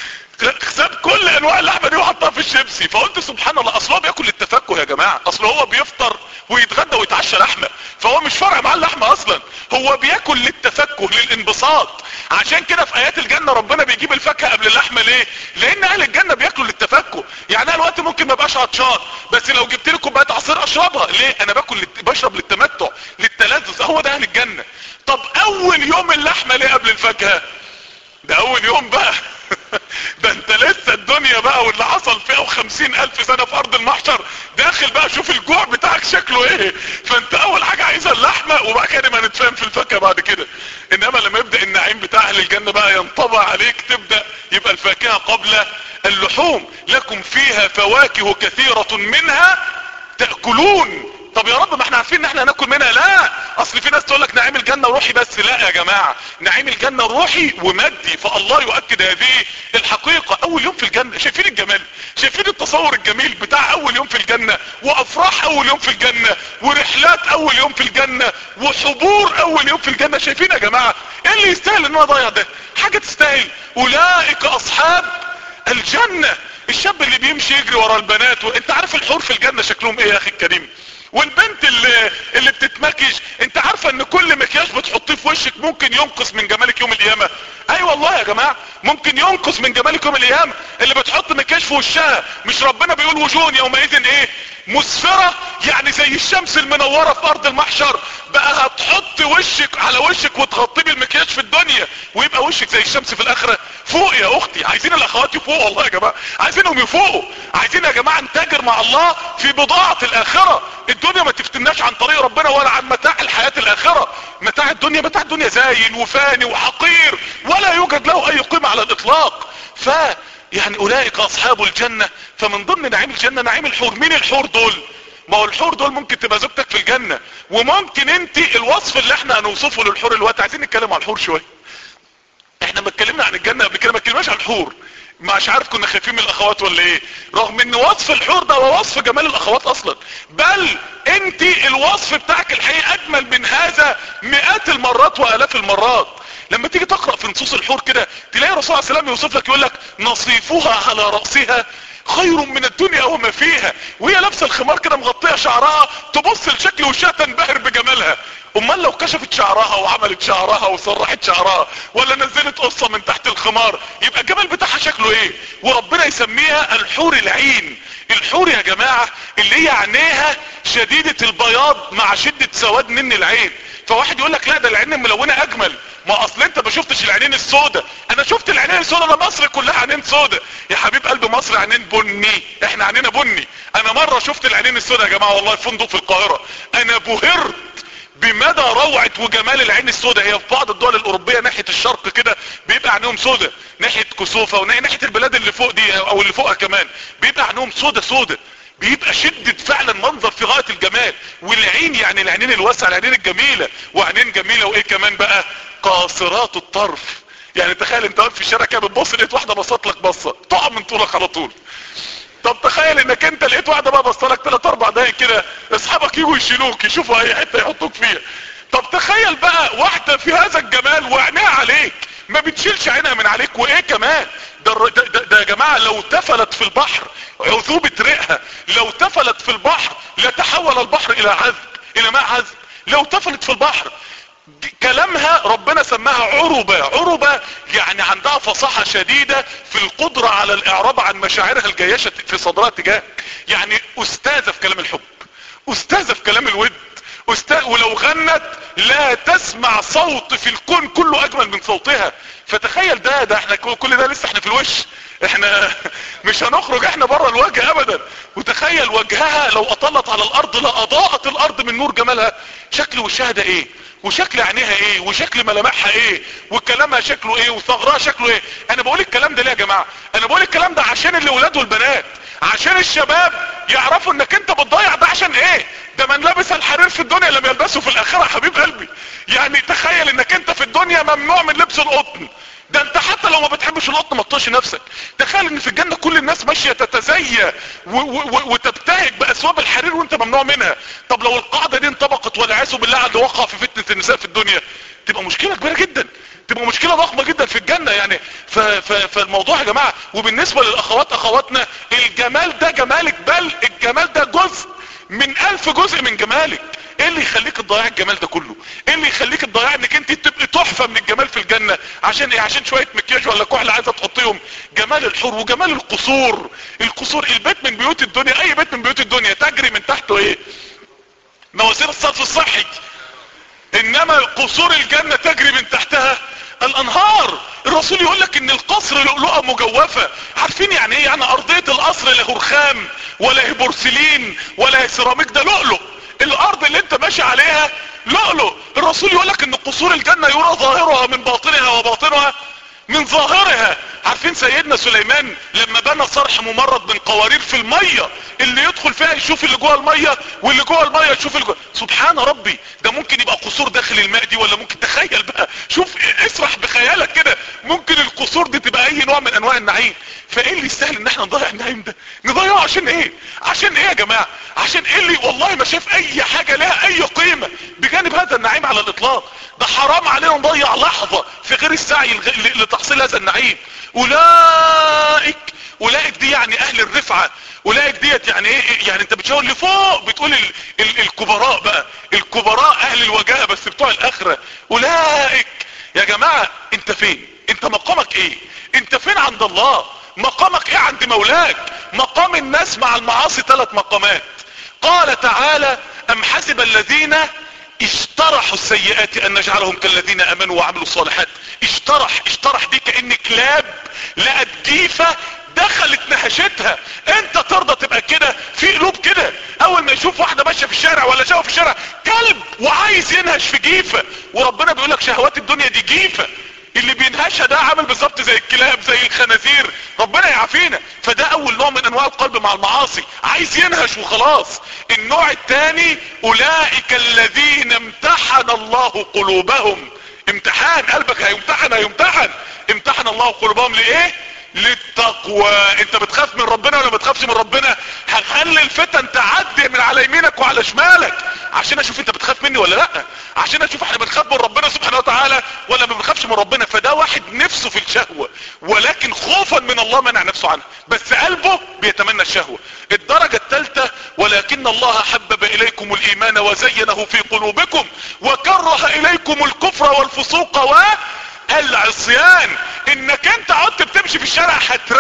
ساب كل انواع اللحمه دي وحطها في الشيبسي. فقلت سبحان الله، اصل هو بياكل للتفكه يا جماعه، اصل هو بيفطر ويتغدى ويتعشى لحمه، فهو مش فارق معاه اللحمه اصلا، هو بياكل للتفكه للانبساط. عشان كده في ايات الجنه ربنا بيجيب الفاكهه قبل اللحمه. ليه؟ لان اهل الجنه بياكلوا للتفكه. يعني انا الوقت ممكن ما ابقاش عطشان، بس لو جبت لي كوبايه عصير اشربها. ليه؟ انا بشرب للتمتع للتلذذ. هو ده اهل الجنه. طب اول يوم اللحمه ليه قبل الفاكهه؟ ده اول يوم بقى. ده انت لسه الدنيا بقى واللي حصل فيها 50,000 سنة في ارض المحشر داخل بقى، شوف الجوع بتاعك شكله ايه. فانت اول حاجة عايزها اللحمة، وبعد كده ما نتفاهم في الفاكهة بعد كده. انما لما يبدأ النعيم بتاع اهل الجنة بقى ينطبع عليك، تبدأ يبقى الفاكهة قبل اللحوم. لكم فيها فواكه كثيرة منها تأكلون. طب يا رب ما احنا عارفين ان احنا هناكل منها. لا، اصل في ناس تقول لك نعيم الجنة روحي بس. لا يا جماعة، نعيم الجنة روحي ومادي، فالله يؤكد هذه الحقيقة. اول يوم في الجنة، شايفين الجمال؟ شايفين التصور الجميل بتاع اول يوم في الجنة، وافراح اول يوم في الجنة، ورحلات اول يوم في الجنة، وحضور اول يوم في الجنة. شايفين يا جماعة ايه اللي يستاهل ان انا اضيع ده؟ حاجة تستاهل. اولئك اصحاب الجنة. الشاب اللي بيمشي يجري ورا البنات، وانت عارف الحور في الجنة شكلهم ايه يا اخي الكريم؟ والبنت اللي بتتمكيج، انت عارفه ان كل مكياج بتحطيه في وشك ممكن ينقص من جمالك يوم القيامه؟ اي والله يا جماعه، ممكن ينقص من جمالك يوم القيامه. اللي بتحط مكياج في وشها، مش ربنا بيقول وجوه يومئذ ايه؟ مسفرة، يعني زي الشمس المنورة في ارض المحشر. بقى هتحط وشك على وشك وتغطيه بالمكياج في الدنيا، ويبقى وشك زي الشمس في الاخرة. فوق يا اختي، عايزين الاخوات يفوقوا والله يا جماعة، عايزينهم يفوقوا. عايزين يا جماعة نتاجر مع الله في بضاعة الاخرة. الدنيا ما تفتناش عن طريق ربنا ولا عن متاع الحياة الاخرة. متاع الدنيا زايل وفاني وحقير، ولا يوجد له اي قيمة على الاطلاق. يعني اولئك اصحاب الجنة. فمن ضمن نعيم الجنة نعيم الحور. مين الحور دول؟ ما هو الحور دول ممكن تبقى زوجتك في الجنة، وممكن انت الوصف اللي احنا هنوصفه للحور الوقت. عايزين نتكلم عن الحور شوية. احنا ما اتكلمنا عن الجنة قبل كده، ما اتكلمناش عن الحور. مش عارف كنا خايفين من الاخوات ولا ايه، رغم ان وصف الحور ده هو وصف جمال الاخوات اصلا. بل انت الوصف بتاعك الحقيقي اجمل من هذا مئات المرات والاف المرات. لما تيجي تقرأ في نصوص الحور كده، تلاقي الرسول صلى الله عليه وسلم يوصف لك، يقول لك نصيفها على رأسها خير من الدنيا وما فيها، وهي لابسه الخمار كده مغطيه شعرها، تبص لشكل وشها تنبهر بجمالها. امال لو كشفت شعرها وعملت شعرها وسرحت شعرها ولا نزلت قصه من تحت الخمار، يبقى الجمال بتاعها شكله ايه؟ وربنا يسميها الحور العين. الحور يا جماعه اللي هي عينيها شديده البياض مع شده سواد نن العين. فواحد يقول لك لا ده العين الملونه اجمل. ما اصل انت ما شفتش العينين السوداء، انا شفت العينين السوداء، ده مصر كلها عينين سوداء يا حبيب قلب مصر، عينين بني، احنا عينينا بني. انا مره شفت العينين السوداء يا جماعه والله في فندق في القاهره، انا بهرت بمدى روعة وجمال العين السوداء. هي في بعض الدول الاوروبية ناحية الشرق كده بيبقى عينهم سوداء، ناحية كسوفة وناحية البلاد اللي فوق دي او اللي فوقها كمان بيبقى عينهم سوداء، بيبقى شدة فعلا منظر في غاية الجمال. والعين يعني العينين الواسعة، العينين الجميلة، وعينين جميلة وايه كمان بقى؟ قاصرات الطرف. يعني تخيل انت واقف في الشارع كده بتبص لقيت واحدة بصت لك بصة تقع من طولك على طول. طب تخيل انك انت لقيت واحدة بقى بصلك 3-4 دقايق كده، اصحابك يجوا يشيلوك يشوفوا اي حتة يحطوك فيها. طب تخيل بقى واحدة في هذا الجمال وعينيها عليك ما بتشيلش عينها من عليك، وايه كمان ده يا جماعة لو تفلت في البحر عذوبة ريقها، لو تفلت في البحر لتحول البحر الى عذب، الى ماء عذب. لو تفلت في البحر كلامها ربنا سماها عربة يعني عندها فصاحة شديدة في القدرة على الاعراب عن مشاعرها الجياشة في صدرها تجاهك. يعني استاذة في كلام الحب، استاذة في كلام الود، ولو غنت لا تسمع صوت في الكون كله اجمل من صوتها. فتخيل ده احنا كل ده لسه احنا في الوش، احنا مش هنخرج احنا بره الوجه ابدا. وتخيل وجهها لو اطلت على الارض لاضاءت الارض من نور جمالها. شكل وشها ده ايه، وشكل عينيها ايه، وشكل ملامحها ايه، وكلامها شكله ايه، وثغرها شكله ايه. انا بقول الكلام ده ليه يا جماعة؟ انا بقول الكلام ده عشان الاولاد والبنات، عشان الشباب يعرفوا انك انت بتضيع ده عشان ايه. ده من لبس الحرير في الدنيا لم يلبسه في الاخرة يا حبيب قلبي. يعني تخيل انك انت في الدنيا ممنوع من لبس القطن، ده انت حتى لو ما بتحبش القطن ما تطيش نفسك. تخيل ان في الجنة كل الناس ماشية تتزيى وتبتهج باثواب الحرير وانت ممنوع منها. طب لو القاعدة دي انطبقت والعياذ بالله على اللي وقع في فتنة النساء في الدنيا، تبقى مشكلة كبيرة جدا، تبقى مشكلة ضخمة جدا في الجنة يعني. فالموضوع يا جماعة. وبالنسبة للاخوات اخواتنا، الجمال ده جمالك، بل الجمال ده جزء من 1000 جزء من جمالك. ايه اللي يخليك تضيع الجمال ده كله؟ ايه اللي يخليك تضيع انك انت تبقى تحفة من الجمال في الجنة؟ عشان ايه؟ عشان شوية مكياج ولا كحل عايزة تحطيهم؟ جمال الحور وجمال القصور. البيت من بيوت الدنيا، اي بيت من بيوت الدنيا تجري من تحته ايه؟ مواسير الصرف الصحي. انما قصور الجنة تجري من تحتها الانهار. الرسول يقول لك ان القصر لؤلؤة مجوفة. عارفين يعني ايه؟ يعني ارضية القصر لا رخام ولا بورسلين ولا سيراميك، ده لؤلؤ. الارض اللي انت ماشي عليها لؤلؤ. الرسول يقول لك ان قصور الجنة يرى ظاهرها من باطنها وباطنها من ظاهرها. عارفين سيدنا سليمان لما بنى صرح ممرد من قوارير في المية، اللي يدخل فيها يشوف اللي جوه المية واللي جوه المية يشوف اللي جوه. سبحان ربي، ده ممكن يبقى قصور داخل الماء دي، ولا ممكن تخيل بقى، شوف اسرح بخيالك كده، ممكن القصور دي تبقى اي نوع من انواع النعيم. فايه اللي يستاهل ان احنا نضيع النعيم ده؟ نضيعه عشان ايه؟ عشان ايه يا جماعة؟ عشان ايه اللي والله ما شاف اي حاجة لها اي قيمة بجانب هذا النعيم على الاطلاق. ده حرام علينا نضيع لحظة في غير السعي لتحصيل هذا النعيم. اولئك دي يعني اهل الرفعة. اولئك ديت يعني ايه؟ يعني انت بتشاور لفوق بتقول الكبراء بقى، الكبراء اهل الوجاهة بس بتوع الاخرة. اولئك يا جماعة انت فين؟ انت مقامك ايه؟ انت فين عند الله؟ مقامك ايه عند مولاك؟ مقام الناس مع المعاصي 3 مقامات. قال تعالى ام حسب الذين اشترحوا السيئات ان نجعلهم كالذين امنوا وعملوا الصالحات. اشترح دي كأن كلاب لقت جيفة دخلت نهشتها. انت ترضى تبقى كده؟ في قلوب كده اول ما يشوف واحدة ماشية في الشارع ولا شافه في الشارع كلب وعايز ينهش في جيفة. وربنا بيقولك شهوات الدنيا دي جيفة، اللي بينهشها ده عامل بالظبط زي الكلاب زي الخنازير، ربنا يعافينا. فده اول نوع من انواع القلب مع المعاصي، عايز ينهش وخلاص. النوع الثاني اولئك الذين امتحن الله قلوبهم. امتحان قلبك، هيمتحن امتحن الله قلوبهم لايه؟ للتقوى. انت بتخاف من ربنا ولا ما بتخافش من ربنا. هخلي الفتن تعدي من على يمينك وعلى شمالك عشان اشوف انت بتخاف مني ولا لا، عشان اشوف احنا بنخاف من ربنا سبحانه وتعالى ولا ما بنخافش من ربنا. فده واحد نفسه في الشهوة ولكن خوفا من الله منع نفسه عنها، بس قلبه بيتمنى الشهوة. الدرجة الثالثة ولكن الله حبب اليكم الايمان وزينه في قلوبكم وكره اليكم الكفر والفسوق والعصيان. انك انت قعدت بتمشي في الشارع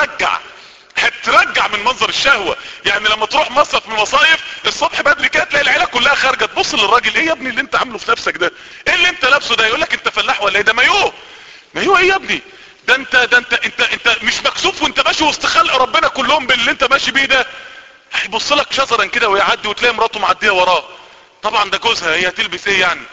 هترجع من منظر الشهوة. يعني لما تروح مصيف من المصايف الصبح بدري كده تلاقي العيله كلها خارجه، تبص للراجل ايه يا ابني اللي انت عامله في نفسك ده؟ ايه اللي انت لابسه ده؟ يقول لك انت فلاح ولا ايه؟ ده مايوه ايه يا ابني؟ ده انت مش مكسوف وانت ماشي وسط خلق ربنا كلهم باللي انت ماشي بيه ده. هيبص لك شزرا كده ويعدي وتلاقي مراته معديه وراه، طبعا ده جوزها، هي هتلبس ايه يعني؟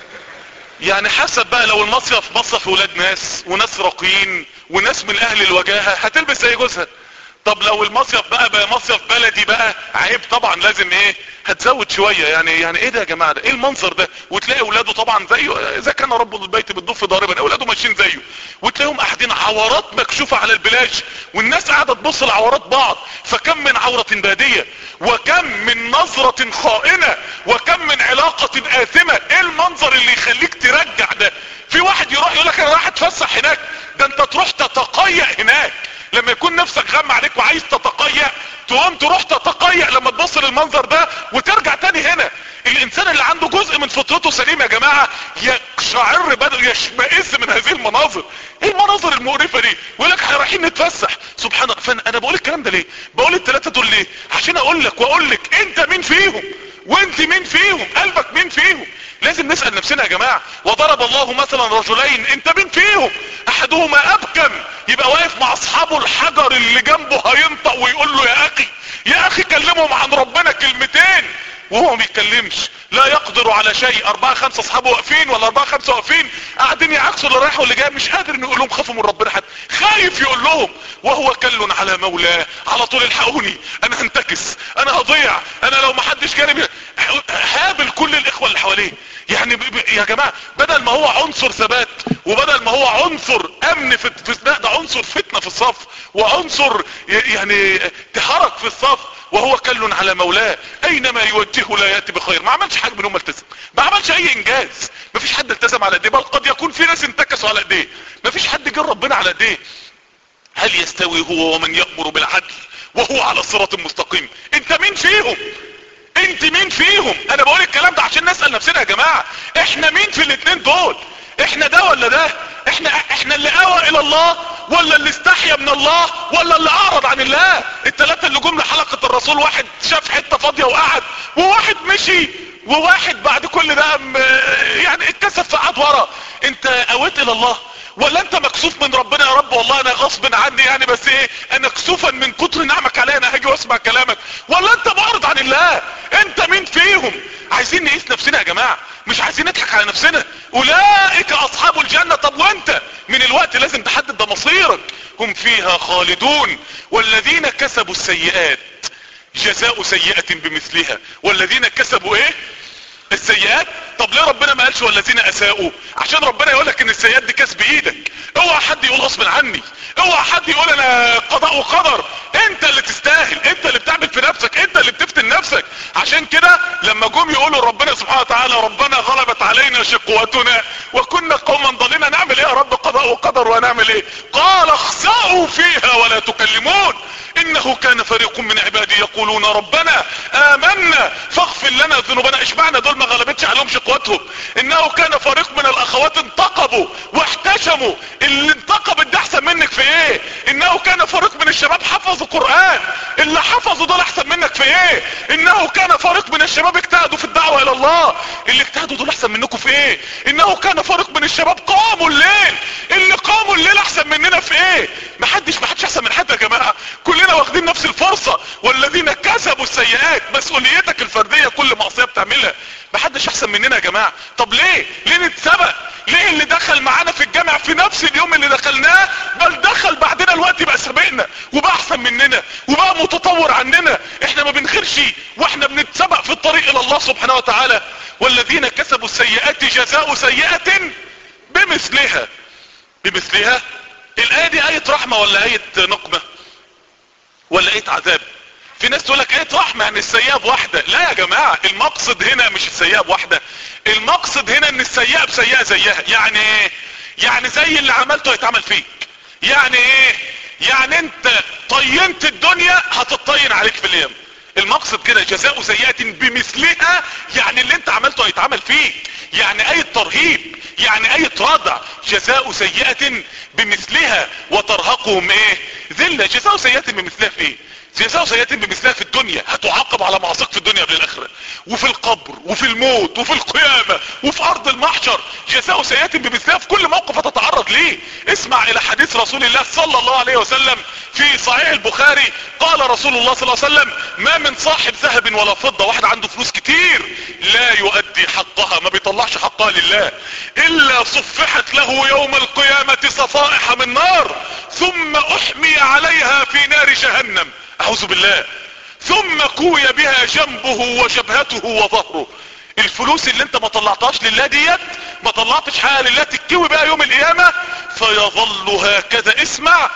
يعني حسب بقى، لو المصيف مصيف ولاد ناس وناس راقيين وناس من اهل الوجاهه هتلبس زي جوزها. طب لو المصيف بقى مصيف بلدي بقى عيب طبعا، لازم ايه؟ هتزود شوية. يعني ايه ده يا جماعة؟ ده ايه المنظر ده؟ وتلاقي اولاده طبعا زيه، اذا كان رب البيت بالضف ضاربا اولاده ماشيين زيه، وتلاقيهم قاعدين عورات مكشوفة على البلاج والناس قاعدة تبص لعورات بعض. فكم من عورة بادية وكم من نظرة خائنة وكم من علاقة آثمة. ايه المنظر اللي يخليك ترجع ده؟ في واحد يروح يقول لك انا راح اتفسح هناك، ده انت تروح تتقيأ هناك. لما يكون نفسك غم عليك وعايز تتقيأ تقوم تروح تتقيأ لما تبص للمنظر ده وترجع تاني هنا. الانسان اللي عنده جزء من فطرته سليم يا جماعة يشعر بدل يشمئز من هذه المناظر. ايه المناظر المقرفة دي؟ يقول لك احنا رايحين نتفسح سبحان الله. انا بقول الكلام ده ليه؟ بقول الثلاثة دول ليه؟ عشان اقول لك واقول لك انت مين فيهم وانت مين فيهم، قلبك مين فيهم. لازم نسأل نفسنا يا جماعة. وضرب الله مثلا رجلين انت مين فيهم؟ احدهما ابكم، يبقى واقف مع اصحابه الحجر اللي جنبه هينطق ويقول له يا اخي كلمهم عن ربنا كلمتين وهو ما بيتكلمش، لا يقدر على شيء. 4-5 اصحابه واقفين ولا 4-5 واقفين قاعدين يعكسوا اللي رايح واللي جاي، مش قادر انه يقول لهم خافوا من ربنا، حد خايف يقول لهم وهو كل على مولاه. على طول الحقوني انا هنتكس انا هضيع انا لو ما حدش جانبي. هابل كل الاخوة اللي حواليه. يعني يا جماعة بدل ما هو عنصر ثبات وبدل ما هو عنصر امن في ده عنصر فتنة في الصف وعنصر يعني تحرك في الصف. وهو كل على مولاه اينما يوجهه لا ياتي بخير. ما عملش حاجه منهم التزم، ما عملش اي انجاز، ما فيش حد التزم على ايديه، بل قد يكون في ناس انتكسوا على ايديه، ما فيش حد جه ربنا على ايديه. هل يستوي هو ومن يأمر بالعدل وهو على صراط مستقيم؟ انت مين فيهم؟ انت مين فيهم؟ انا بقول الكلام ده عشان نسأل نفسنا يا جماعة احنا مين في الاثنين دول؟ احنا ده ولا ده؟ احنا اللي اوى الى الله ولا اللي استحيا من الله ولا اللي اعرض عن الله؟ الثلاثة اللي جم لحلقة الرسول، واحد شاف حتة فاضية وقعد، وواحد مشي، وواحد بعد كل ده يعني اتكسف فقعد ورا. انت اويت الى الله ولا انت مكسوف من ربنا؟ يا رب والله انا غصب عني يعني، بس ايه انا كسوفا من كتر نعمك عليا انا هاجي واسمع كلامك. ولا انت معرض عن الله؟ انت مين فيهم؟ عايزين نقيس نفسنا يا جماعة، مش عايزين نضحك على نفسنا. اولئك اصحاب الجنة. طب وانت من الوقت لازم تحدد ده مصيرك. هم فيها خالدون والذين كسبوا السيئات جزاء سيئة بمثلها. والذين كسبوا ايه؟ السيئات. طب ليه ربنا ما قالش والذين اساءوا؟ عشان ربنا يقول لك ان السيئات دي كسب ايدك. اوعى حد يقول غصب عني، اوعى حد يقول انا قضاء وقدر. انت اللي تستاهل، انت اللي بتعمل في نفسك، انت اللي بتفتن نفسك. عشان كده لما جم يقولوا ربنا سبحانه وتعالى ربنا غلبت علينا شقوتنا وكنا قوما ضالين، نعمل ايه يا رب؟ قضاء وقدر ونعمل ايه؟ قال اخسأوا فيها ولا تكلمون انه كان فريق من عبادي يقولون ربنا امنا فاغفر لنا ذنوبنا. اشمعنى دول ما غلبتش عليهم شقوتهم؟ انه كان فريق من الاخوات انتقبوا واحتشموا. اللي انتقبت ده احسن منك في ايه؟ انه كان فريق من الشباب حفظوا قرآن، اللي حفظوا دول احسن منك في ايه؟ انه كان فريق من الشباب اجتهدوا في الدعوة الى الله، اللي اجتهدوا دول احسن منكم في ايه؟ انه كان فريق من الشباب قاموا الليل، اللي قاموا الليل احسن مننا في ايه؟ محدش احسن من حد يا جماعة، كلنا واخدين نفس الفرصة. والذين كسبوا السيئات مسؤوليتك الفردية، كل معصية بتعملها محدش احسن مننا يا جماعة. طب ليه نتسبق؟ ليه اللي دخل معانا في الجامع في نفس اليوم اللي دخلناه بل دخل بعدنا الوقت بقى سابقنا وبقى احسن مننا وبقى متطور عننا؟ احنا ما بنخيرش واحنا بنتسبق في الطريق الى الله سبحانه وتعالى. والذين كسبوا السيئات جزاء سيئة بمثلها. الآية دي آية رحمة ولا آية نقمة؟ ولا ايه عذاب؟ في ناس تقول لك ايه رحمة يعني السيئة بواحدة. لا يا جماعة، المقصد هنا مش السيئة بواحدة، المقصد هنا ان السيئة بسيئة زيها. يعني ايه؟ يعني زي اللي عملته هيتعمل فيك. يعني ايه؟ يعني انت طينت الدنيا هتطين عليك في اليوم. المقصد كده جزاء سيئة بمثلها، يعني اللي انت عملته هيتعمل فيك. يعني اي ترهيب، يعني اي ردع. جزاء سيئة بمثلها وترهقهم ايه؟ ذلة. جزاء سيئة بمثلها في ايه؟ جزاء سيئة بمثلها في الدنيا، هتعاقب على معصيك في الدنيا قبل الاخرة، وفي القبر وفي الموت وفي القيامة وفي ارض المحشر. جزاء سيئة بمثلها في كل موقف هتتعرض ليه. اسمع الى حديث رسول الله صلى الله عليه وسلم في صحيح البخاري. قال رسول الله صلى الله عليه وسلم: ما من صاحب ذهب ولا فضة، واحد عنده فلوس كتير لا يؤدي حقها، ما بيطلعش حقها لله، الا صفحت له يوم القيامة صفائح من نار، ثم احمي عليها في نار جهنم، اعوذ بالله، ثم كوي بها جنبه وجبهته وظهره. الفلوس اللي انت ما طلعتهاش لله ديت، ما طلعتش حاجة لله، تكوي بها يوم القيامة، فيظل هكذا. اسمع: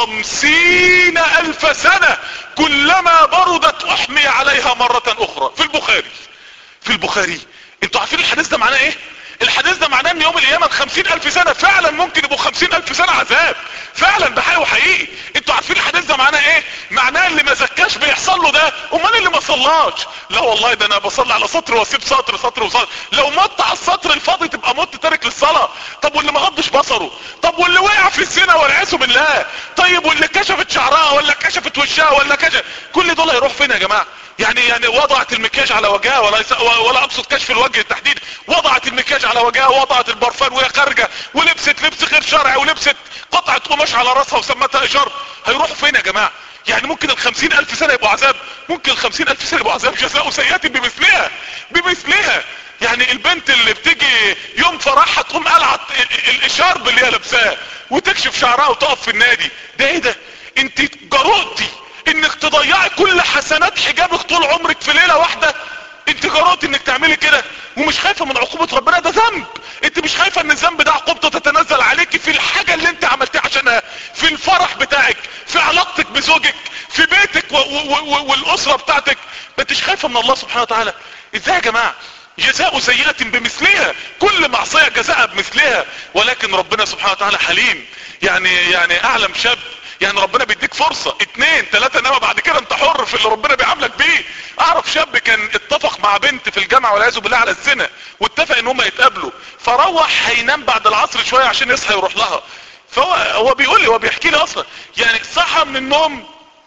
50,000 سنة كلما بردت احمي عليها مرة اخرى. في البخاري، في البخاري. انتوا عارفين الحديث ده معناه ايه؟ الحديث ده معناه ان يوم القيامة 50,000 سنة فعلا ممكن يبقوا 50,000 سنة عذاب، فعلا ده حقيقي. انتوا عارفين الحديث ده معناه ايه؟ معناه اللي ما زكاش بيحصل له ده، امال اللي ما صلاش؟ لا والله ده انا بصلي على سطر واسيب سطر، سطر وسطر. لو مت على السطر الفاضي تبقى مت تارك للصلاة. طب واللي ما غضش بصره؟ طب واللي وقع في الزنا والعياذ بالله؟ طيب واللي كشفت شعرها ولا كشفت وشها ولا كشف؟ كل دول هيروح فين يا جماعة؟ يعني وضعت المكياج على وجهها، ولا اقصد كشف الوجه التحديد، وضعت المكياج على وجهها، وضعت البرفان وهي خارجه، ولبست لبس غير شرعي، ولبست قطعة قماش على راسها وسمتها اشار. هيروحوا فين يا جماعة؟ يعني ممكن 50,000 سنة يبقوا عذاب، ممكن 50,000 سنة يبقوا عذاب. جزاء سيئة بمثلها، بمثلها. يعني البنت اللي بتيجي يوم فرحها تقوم قلعت الاشارب اللي هي لابساه وتكشف شعرها وتقف في النادي، ده ايه ده؟ انت جرؤتي انك تضيعي كل حسنات حجابك طول عمرك في ليلة واحدة؟ انت جرؤتي انك تعملي كده ومش خايفة من عقوبة ربنا؟ ده ذنب. انت مش خايفة ان الذنب ده عقوبته تتنزل عليك في الحاجة اللي انت عملتها عشانها، في الفرح بتاعك، في علاقتك بزوجك، في بيتك والاسرة بتاعتك؟ ما انتش خايفة من الله سبحانه وتعالى؟ ازاي يا جماعة؟ جزاء سيئة بمثلها، كل معصية جزاء بمثلها. ولكن ربنا سبحانه وتعالى حليم. يعني اعلم شاب، يعني ربنا بيديك فرصة 2 3، انما بعد كده انت حر في اللي ربنا بيعاملك بيه. اعرف شاب كان اتفق مع بنت في الجامعة والعياذ بالله على الزنا، واتفق ان هم يتقابلوا، فروح هينام بعد العصر شوية عشان يصحى يروح لها. فهو بيقول لي، هو بيحكي لي اصلا، يعني صحى من النوم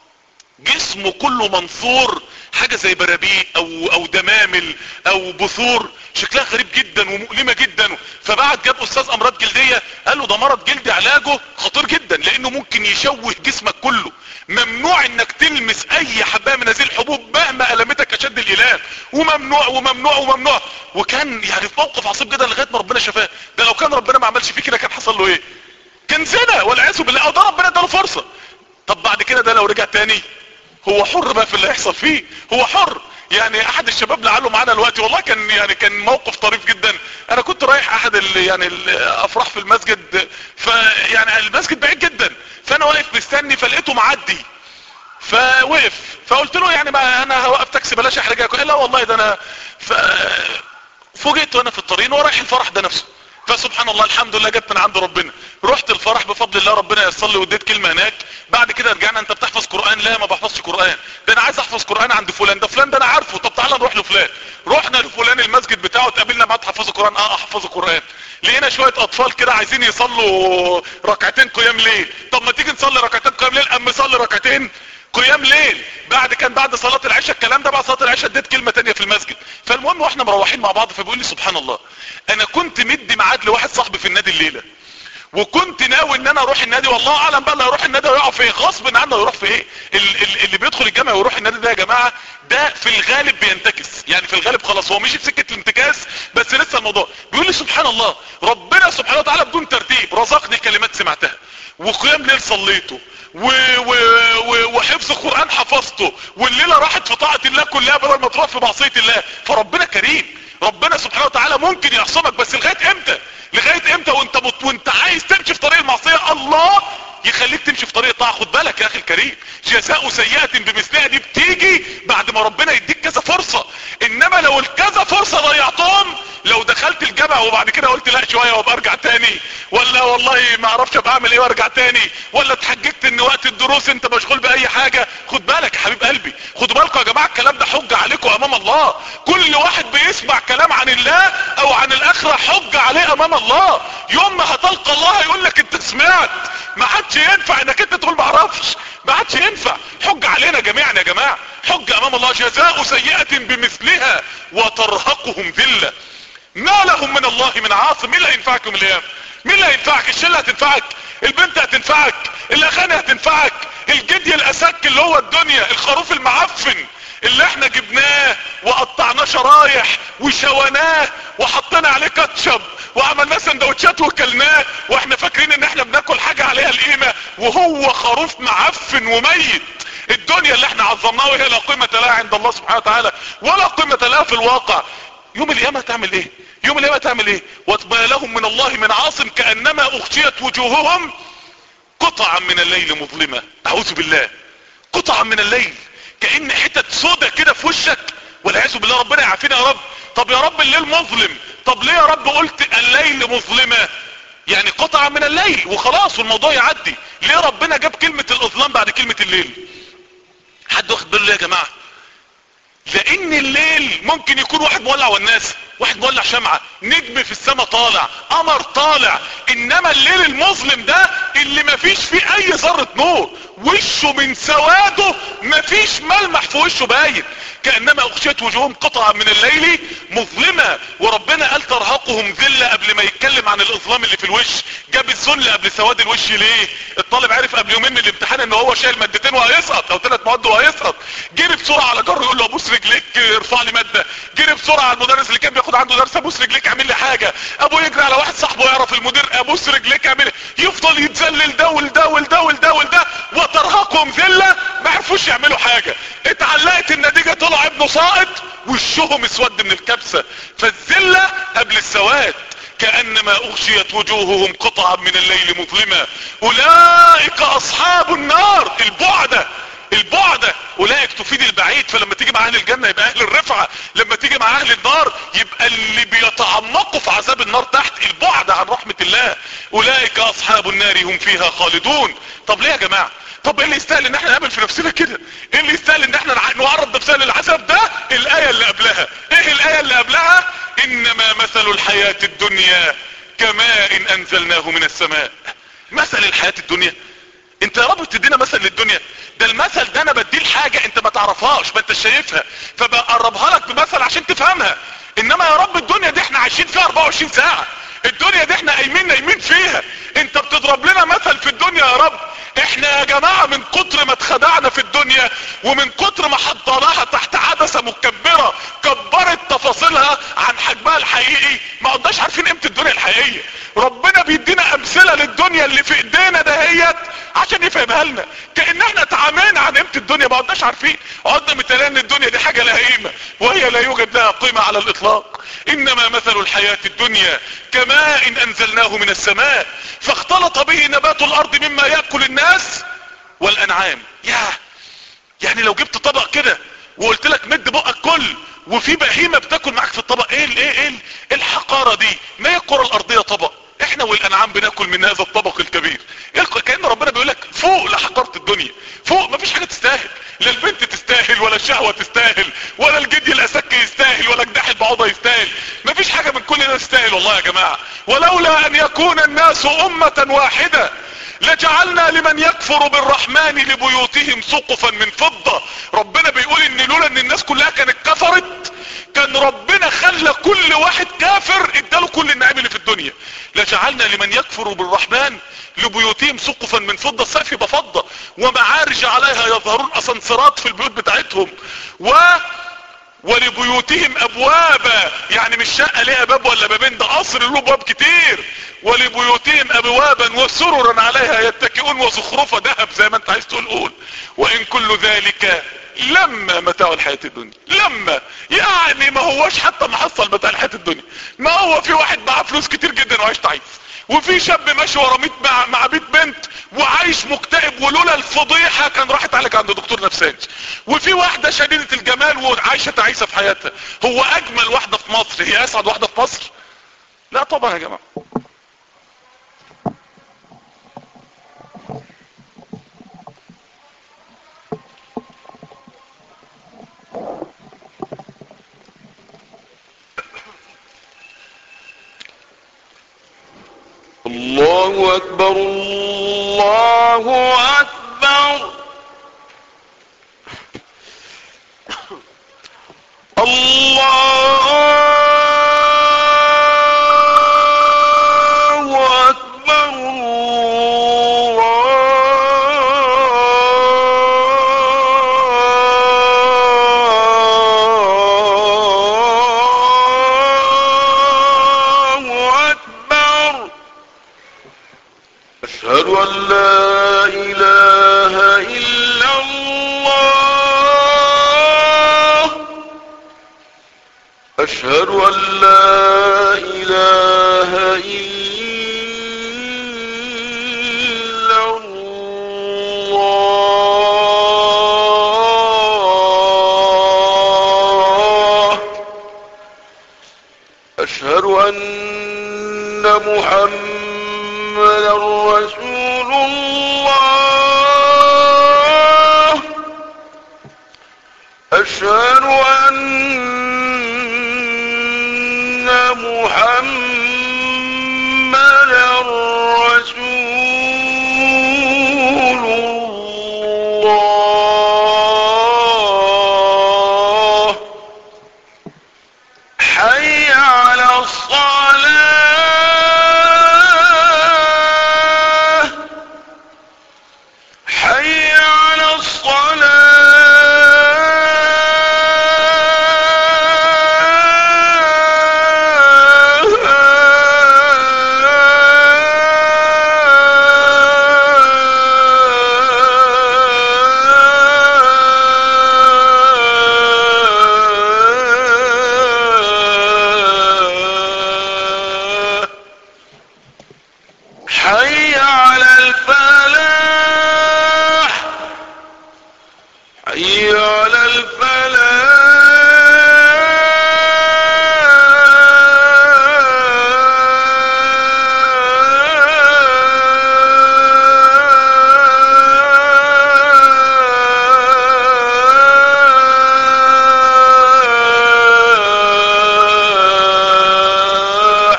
جسمه كله منثور، حاجة زي برابيق او دمامل او بثور، شكلها غريب جدا ومؤلمة جدا. فبعد جاب استاذ امراض جلدية، قال له ده مرض جلدي علاجه خطير جدا، لانه ممكن يشوه جسمك كله. ممنوع انك تلمس اي حباية من هذه الحبوب مهما المتك اشد الالام، وممنوع وممنوع وممنوع. وكان يعني في موقف عصيب جدا لغاية ما ربنا شفاه. ده لو كان ربنا ما عملش فيه كده كان حصل له ايه؟ كان زنا والعياذ بالله، او ده ربنا اداله فرصة. طب بعد كده ده لو رجع تاني هو حر بقى في اللي هيحصل فيه، هو حر. يعني احد الشباب لعله معانا دلوقتي، والله كان موقف طريف جدا. انا كنت رايح احد الافراح في المسجد، فيعني المسجد بعيد جدا، فانا واقف مستني فلقيته معدي، فوقف، فقلت له يعني ما انا هوقف تاكسي بلاش احرجك. قال لا والله ده انا فوجئت وانا في الطريق ان هو رايح الفرح ده نفسه. فسبحان الله، الحمد لله جت من عند ربنا. رحت الفرح بفضل الله، ربنا ييسر لي واديت كلمه هناك. بعد كده رجعنا: انت بتحفظ قران؟ لا ما بحفظش قران. ده انا عايز احفظ قران عند فلان، ده فلان ده انا عارفه، طب تعالى نروح لفلان. رحنا لفلان المسجد بتاعه، اتقابلنا معاه: تحفظوا قران؟ اه احفظوا قران. لقينا شويه اطفال كده عايزين يصلوا ركعتين قيام ليل، طب ما تيجي نصلي ركعتين قيام ليل. قام مصلي ركعتين قيام ليل. بعد صلاة العشاء، الكلام ده بعد صلاة العشاء اديت كلمة تانية في المسجد. فالمهم واحنا مروحين مع بعض، فبيقول لي: سبحان الله، انا كنت مدي ميعاد لواحد صاحبي في النادي الليلة، وكنت ناوي ان انا اروح النادي، والله اعلم بقى اللي هيروح النادي ويقع في ايه، غصب عنه يروح في ايه. اللي بيدخل الجامعة ويروح النادي ده يا جماعة، ده في الغالب بينتكس، يعني في الغالب خلاص هو مشي في سكة الانتكاس، بس لسه الموضوع. بيقول لي: سبحان الله، ربنا سبحانه وتعالى بدون ترتيب رزقني كلمات سمعتها، وقيام ليل صليته، وحفظ القرآن حفظته، والليلة راحت في طاعة الله كلها بدل ما تروح في معصية الله. فربنا كريم، ربنا سبحانه وتعالى ممكن يعصمك، بس لغاية امتى؟ لغاية امتى وانت عايز تمشي في طريق المعصية؟ الله يخليك تمشي في طريق طاعة. خد بالك يا اخي الكريم، جزاء سيئة بمثلها دي بتيجي بعد ما ربنا يديك كذا فرصة. انما لو الكذا فرصة ضيعتهم، لو دخلت الجامعة وبعد كده قلت لا شوية وابقى ارجع تاني، ولا والله ما اعرفش ابقى اعمل ايه وارجع تاني، ولا اتحججت ان وقت الدروس انت مشغول باي حاجة، خد بالك يا حبيب قلبي، خدوا بالكم يا جماعة الكلام ده حجة عليكم امام الله. كل واحد بيسمع كلام عن الله او عن الاخرة حجة عليه امام الله. يوم ما هتلقى الله يقول لك انت سمعت. ما عادش ينفع انك انت تقول ما اعرفش، ما عادش ينفع. حجة علينا جميعا يا جماعة، حجة امام الله. جزاء سيئة بمثلها وترهقهم ذلة ما لهم من الله من عاصم. مين اللي هينفعك يوم القيامة؟ مين اللي هينفعك؟ الشلة هتنفعك، البنت هتنفعك، الاغاني هتنفعك، الجدي الاسك اللي هو الدنيا، الخروف المعفن اللي احنا جبناه وقطعناه شرايح وشويناه وحطينا عليه كاتشب وعملناه سندوتشات وكلناه واحنا فاكرين ان احنا بناكل حاجة عليها القيمة، وهو خروف معفن وميت. الدنيا اللي احنا عظمناها وهي لا قيمة لها عند الله سبحانه وتعالى ولا قيمة لها في الواقع. يوم القيامة تعمل ايه؟ يوم القيامة تعمل ايه؟ وما لهم من الله من عاصم كأنما اغشيت وجوههم قطعا من الليل مظلمة. اعوذ بالله، قطعا من الليل، كأن حتة سودة كده في وشك والعياذ بالله. ربنا يعافينا يا رب. طب يا رب الليل مظلم، طب ليه يا رب قلت الليل مظلمة؟ يعني قطعا من الليل وخلاص والموضوع يعدي. ليه ربنا جاب كلمة الاظلام بعد كلمة الليل؟ حد واخد باله يا جماعة؟ لان الليل ممكن يكون واحد مولع والناس، واحد مولع شمعة، نجم في السماء طالع، قمر طالع. انما الليل المظلم ده اللي مفيش فيه اي ذرة نور، وشه من سواده مفيش ملمح في وشه باين، كأنما اغشيت وجوههم قطعا من الليل مظلمة. وربنا قال ترهقهم ذلة قبل ما يتكلم عن الاظلام اللي في الوش. جاب الذل قبل سواد الوش ليه؟ الطالب عرف قبل يومين من الامتحان ان هو شايل مادتين وهيسقط او 3 مواد وهيسقط، جري بسرعة على جره يقول له ابوس رجليك ارفع لي مادة، جري بسرعة على المدرس اللي كان بياخد عنده درس ابوس رجليك اعمل لي حاجة، ابوه يجري على واحد صاحبه يعرف المدير ابوس رجليك اعمل، يفضل يتذلل ده والده والده والده والده. وترهقهم ذلة، ما عرفوش يعملوا حاجة. اتعلقت النتيجة طلع ابنه ساقط وشهم اسود من الكبسة. فالذلة قبل السواد، كأنما اغشيت وجوههم قطعا من الليل مظلمة. اولئك اصحاب النار. البعدة اولئك تفيد البعيد، فلما تيجي مع اهل الجنة يبقى اهل الرفعة، لما تيجي مع اهل النار يبقى اللي بيتعمقوا في عذاب النار تحت. البعدة عن رحمة الله. اولئك اصحاب النار هم فيها خالدون. طب ليه يا جماعة؟ طب ايه اللي يستاهل ان احنا نعمل في نفسنا كده؟ ايه اللي يستاهل ان احنا نعرض نفسنا للعذاب ده؟ الاية اللي قبلها. ايه الاية اللي قبلها؟ انما مثل الحياة الدنيا كماء انزلناه من السماء. مثل الحياة الدنيا؟ انت يا رب تدينا مثل للدنيا؟ ده المثل ده انا بديه لحاجة انت ما تعرفهاش، ما انت شايفها، فبقربها لك بمثل عشان تفهمها. انما يا رب الدنيا دي احنا عايشين فيها 24 ساعة، الدنيا دي احنا نايمين فيها. انت بتضرب لنا مثل في الدنيا يا رب. احنا يا جماعة من كتر ما اتخدعنا في الدنيا ومن كتر ما حطيناها تحت عدسة مكبرة كبرت تفاصيلها عن حجمها الحقيقي، ما قدناش عارفين قيمة الدنيا الحقيقية. ربنا بيدينا امثلة للدنيا اللي في ايدينا دهيت عشان يفهمها لنا، كأن احنا اتعامينا عن قيمة الدنيا ما قدناش عارفين. قعدنا متلقين ان الدنيا دي حاجة لها قيمة وهي لا يوجد لها قيمة على الاطلاق. انما مثل الحياة الدنيا كماء انزلناه من السماء فاختلط به نبات الارض مما يأكل الناس والانعام. يعني لو جبت طبق كده وقلت لك مد بقك كل وفي بهيمة بتاكل معاك في الطبق، ايه الحقارة دي؟ ما هي الكرة الارضية طبق، احنا والانعام بناكل من هذا الطبق الكبير. كأن ربنا بيقول لك فوق لحقارة الدنيا، فوق مفيش حاجة تستاهل، لا البنت تستاهل ولا الشهوة تستاهل ولا الجدي الاسك يستاهل ولا جداح البعوضة يستاهل، مفيش حاجة من كل ده تستاهل والله يا جماعة. ولولا ان يكون الناس امة واحدة لجعلنا لمن يكفر بالرحمن لبيوتهم سقفا من فضة. ربنا بيقول ان لولا ان الناس كلها كانت كفرت كان ربنا خلى كل واحد كافر اداله كل النعيم اللي في الدنيا. لجعلنا لمن يكفر بالرحمن لبيوتهم سقفا من فضة، السقف يبقى فضة، ومعارج عليها يظهرون، اسانسيرات في البيوت بتاعتهم، ولبيوتهم ابوابا، يعني مش شقة ليها باب ولا بابين، ده قصر له ابواب كتير. ولبيوتهم ابوابا وسررا عليها يتكئون وزخرفة، ذهب زي ما انت عايز تقول. وان كل ذلك لما متاع الحياة الدنيا، لما يعني ما هوش حتى محصل متاع الحياة الدنيا، ما هو في واحد معاه فلوس كتير جدا وعايش تعيس، وفي شاب ماشي ورا 100 مع 100 بنت وعايش مكتئب، ولولا الفضيحة كان راحت عليك عند دكتور نفساني. وفي واحدة شديدة الجمال وعايشة تعيسة في حياتها. هو اجمل واحدة في مصر هي اسعد واحدة في مصر؟ لا طبعا يا جماعة. الله اكبر الله اكبر الله اكبر الله اكبر. اشهد ان لا اله الا الله. اشهد ان لا اله الا الله. اشهد ان محمدا رسول الله. اشهد ان محمدا رسول الله. حي على الصلاة. حي على حي على الفلاح. حي على الفلاح.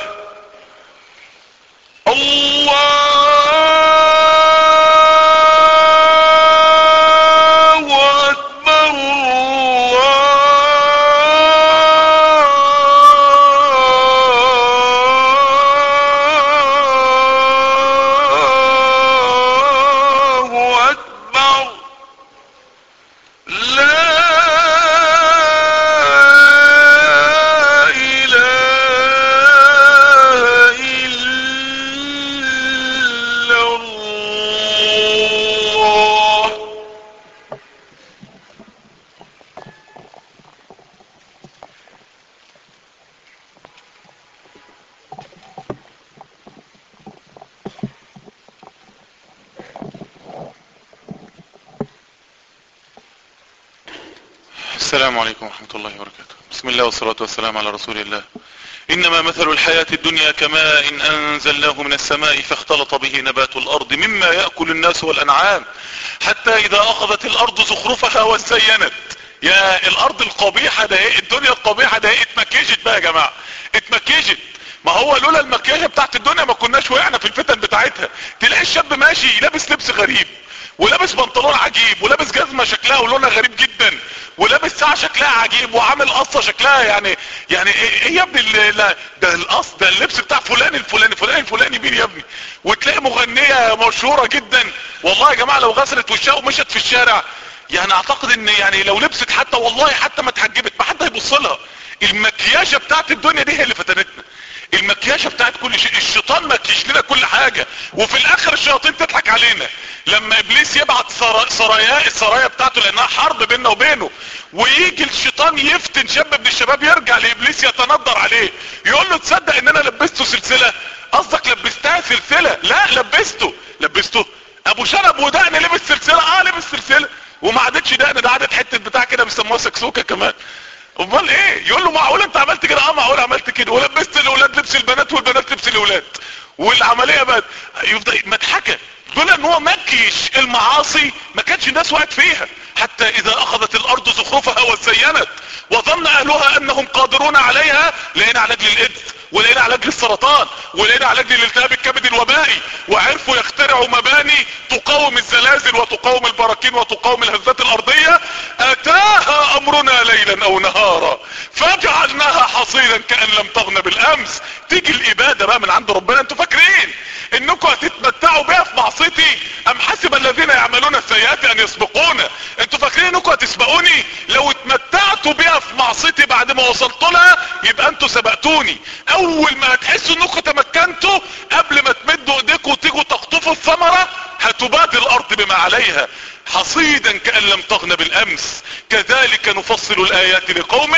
الله اكبر الله اكبر. لا اله الا الله. السلام عليكم ورحمة الله وبركاته. بسم الله والصلاة والسلام على رسول الله. انما مثل الحياة الدنيا كماء انزلناه من السماء فاختلط به نبات الارض مما يأكل الناس والانعام حتى اذا اخذت الارض زخرفها وزينت. يا الارض القبيحة ده ايه، الدنيا القبيحة ده ايه، اتمكيجت بقى يا جماعة، اتمكيجت. ما هو لولا المكياجة بتاعت الدنيا ما كناش وقعنا في الفتن بتاعتها. تلاقي الشاب ماشي لابس لبس غريب، ولابس بنطلون عجيب، ولابس جزمة شكلها ولونها غريب جدا، ولابس ساعة شكلها عجيب، وعامل قصة شكلها يعني ايه يا ابني؟ لا ده القص ده اللبس بتاع فلان الفلاني فلان الفلاني مين يا ابني؟ وتلاقي مغنية مشهورة جدا والله يا جماعة لو غسلت وشها ومشت في الشارع يعني اعتقد ان يعني لو لبست حتى والله حتى ما اتحجبت ما حد هيبص لها. المكياجة بتاعت الدنيا دي هي اللي فتنتنا، المكياجة بتاعت كل شيء. الشيطان مكيش لنا كل حاجة، وفي الاخر الشياطين تضحك علينا لما ابليس يبعت السرايا بتاعته لانها حرب بيننا وبينه، ويجي الشيطان يفتن شاب من الشباب يرجع لابليس يتندر عليه يقول له تصدق ان انا لبسته سلسلة؟ قصدك لبستها سلسلة؟ لا لبسته ابو شنب ودقن لبس سلسلة، لبس سلسلة وما عادتش دقن، ده عادت حتة بتاع كده بيسموها سكسوكة كمان. امال ايه؟ يقول له معقول انت عملت كده؟ معقول عملت كده، ولبست الاولاد لبس البنات والبنات لبس الاولاد، والعملية بقت يفضل مضحكة. دول ان هو مكيش المعاصي ما كانش الناس وقعت فيها، حتى اذا اخذت الارض زخرفها وزينت وظن اهلها انهم قادرون عليها، لقينا علاج للايدز، ولقينا علاج للسرطان، ولقينا علاج للالتهاب الكبد الوبائي، وعرفوا يخترعوا مباني تقاوم الزلازل وتقاوم البراكين وتقاوم الهزات الارضية. اتاها امرنا ليلا او نهارا فجعلناها حصيدا كأن لم تغن بالامس. تيجي الابادة بقى من عند ربنا. انتوا فاكرين انكم هتتمتعوا بيها في معصيتي؟ ام حسب الذين يعملون السيئات ان يسبقونا؟ انتوا فاكرين انكم هتسبقوني؟ لو اتمتعتوا بيها في معصيتي بعد ما وصلت لها يبقى انتوا سبقتوني. اول ما هتحسوا انكم تمكنتوا قبل ما تمدوا ايديكم وتيجوا تقطفوا الثمرة هتباد الارض بما عليها حصيدا كأن لم تغن بالامس. كذلك نفصل الايات لقوم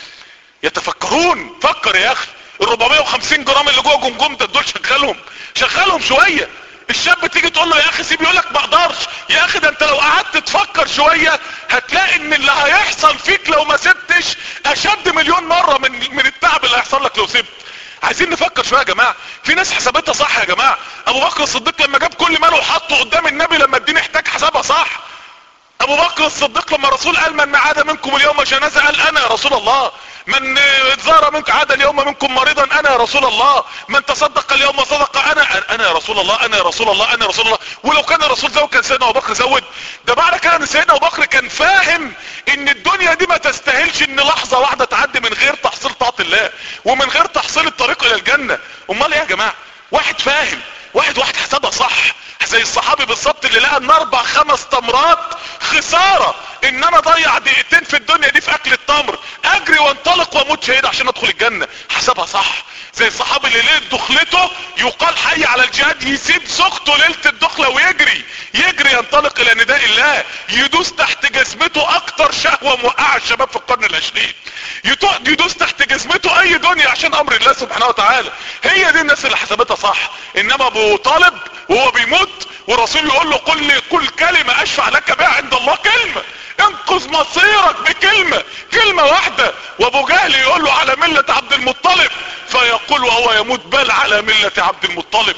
يتفكرون. فكر يا اخي، ال 450 جرام اللي جوه جمجمة دول شغلهم شوية. الشاب تيجي تقول له يا اخي سيب، يقول لك ما اقدرش. يا اخي ده انت لو قعدت تفكر شوية هتلاقي ان اللي هيحصل فيك لو ما سبتش اشد مليون مرة من التعب اللي هيحصل لك لو سبت. عايزين نفكر شوية يا جماعة. في ناس حساباتها صح يا جماعة. ابو بكر الصديق لما جاب كل ماله وحطه قدام النبي لما الدين احتاج حسابها صح. ابو بكر الصديق لما الرسول قال من عاد منكم اليوم جنازة قال انا يا رسول الله. من زار منكم عاد اليوم منكم مريضا انا يا رسول الله. من تصدق اليوم صدق انا يا رسول الله، انا يا رسول الله، انا يا رسول الله. ولو كان الرسول زود كان سيدنا ابو بكر زود. ده معنى كده ان سيدنا ابو بكر كان فاهم ان الدنيا دي ما تستاهلش ان لحظة واحدة تعدي من غير تحصيل طاعة الله ومن غير تحصيل الطريق الى الجنة. امال ايه يا جماعة؟ واحد فاهم، واحد حسابها صح، زي الصحابي بالظبط اللي لقى ان 4-5 تمرات خسارة ان انا اضيع دقيقتين في الدنيا دي في اكل التمر، اجري وانطلق واموت شهيد عشان ادخل الجنة. حسابها صح. زي الصحابي اللي ليلة دخلته يقال حي على الجهاد يسيب زوجته ليلة الدخلة ويجري ينطلق الى نداء الله، يدوس تحت جزمته اكتر شهوة موقعة الشباب في القرن العشرين، يدوس تحت جزمته اي دنيا عشان امر الله سبحانه وتعالى. هي دي الناس اللي حسابتها صح. انما ابو طالب وهو بيموت والرسول يقول له قل لي كل كلمة اشفع لك بها عند الله، كلمة انقذ مصيرك كلمة واحدة. وابو جهل يقول له على ملة عبد المطلب فيقول وهو يموت بل على ملة عبد المطلب.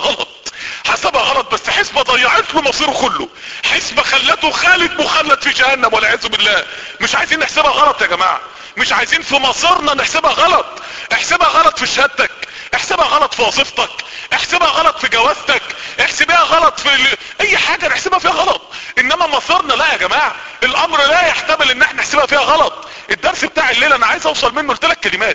حسبها غلط بس حسبة ضيعت له مصيره كله، حسبة خلته خالد مخلد في جهنم والعياذ بالله. مش عايزين نحسبها غلط يا جماعة، مش عايزين في مصيرنا نحسبها غلط. احسبها غلط في شهادتك، احسبها غلط في وظيفتك، احسبها غلط في جوازتك، احسبها غلط في اي حاجة نحسبها فيها غلط. انما مصيرنا لا يا جماعة، الامر لا يحتمل ان احنا نحسبها فيها غلط. الدرس بتاع الليلة انا عايز اوصل منه ل3 كلمات.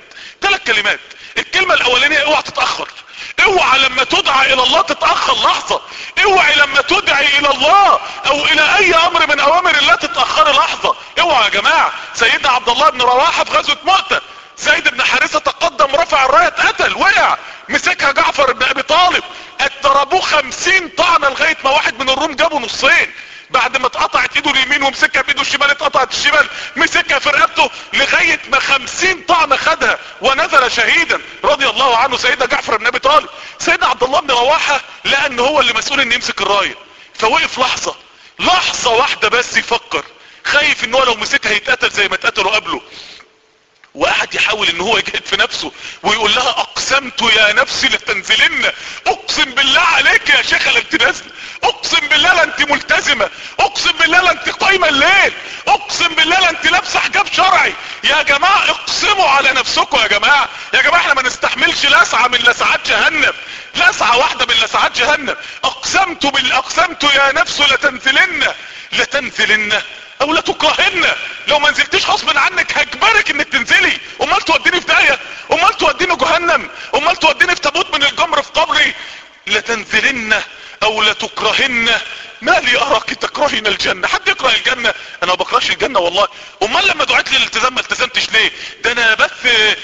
الكلمة الاولانية اوعى تتأخر. اوعى لما تدعى الى الله تتأخر لحظة. اوعى لما تدعي الى الله او الى اي امر من اوامر الله تتأخر لحظة. اوعى يا جماعة. سيدنا عبد الله بن رواحة في غزوة مؤتة زيد بن حارثة تقدم رفع الراية اتقتل، وقع مسكها جعفر بن ابي طالب ضربوه 50 طعنة لغاية ما واحد من الروم جابه نصين. بعد ما اتقطعت ايده اليمين ومسكها بايده الشمال اتقطعت الشمال مسكها في رقبته لغاية ما 50 طعنة خدها ونزل شهيدا رضي الله عنه سيدنا جعفر بن ابي طالب. سيدنا عبد الله بن رواحة لقى ان هو اللي مسؤول ان يمسك الراية، فوقف لحظة واحدة بس يفكر، خايف ان هو لو مسكها يتقتل زي ما اتقتلوا قبله. وقعد يحاول ان هو يجهد في نفسه ويقول لها اقسمت يا نفسي لتنزلن. اقسم بالله عليك يا شيخة لا انت نازله، اقسم بالله لا انت ملتزمة، اقسم بالله لا انت قايمة الليل، اقسم بالله لا انت لابسه حجاب شرعي. يا جماعة اقسموا على نفسكم يا جماعة. احنا ما نستحملش لسعة من لسعات جهنم، لسعة واحدة من لسعات جهنم. اقسمت يا نفس لتنزلن او لا تكرهن. لو ما نزلتيش غصب عنك هجبرك انك تنزلي. امال توديني في داهية؟ امال توديني جهنم؟ امال توديني في تابوت من الجمر في قبري؟ لتنزلن او لا تكرهن. ما لي اراك تكرهين الجنة؟ حد يكره الجنة؟ انا ما بكرهش الجنة والله. امال لما دعيت لي الالتزام ما التزمتش ليه؟ ده انا بس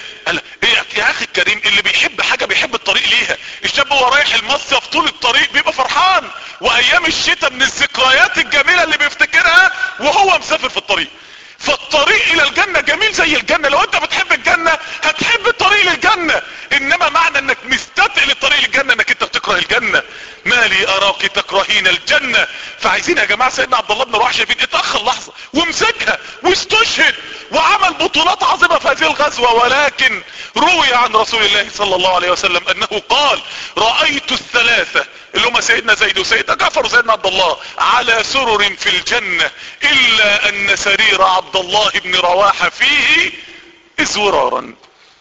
يا اخي الكريم اللي بيحب حاجة بيحب الطريق ليها. الشاب وهو رايح المصيف طول الطريق بيبقى فرحان، وايام الشتاء من الذكريات الجميلة اللي بيفتكرها وهو مسافر في الطريق. فالطريق الى الجنة جميل زي الجنة. لو انت بتحب الجنة هتحب الطريق للجنة. انما معنى انك مستثقل تقلب طريق الجنة انك انت بتكره الجنة. ما لي اراك تكرهين الجنة. فعايزين يا جماعة سيدنا عبد الله بن رواحة شايفين اتأخر لحظة ومسكها واستشهد وعمل بطولات عظيمة في هذه الغزوة، ولكن روي عن رسول الله صلى الله عليه وسلم انه قال: رأيت الثلاثة اللي هم سيدنا زيد وسيدنا جعفر وسيدنا عبد الله على سرر في الجنة، الا ان سرير عبد الله بن رواحة فيه ازورارا.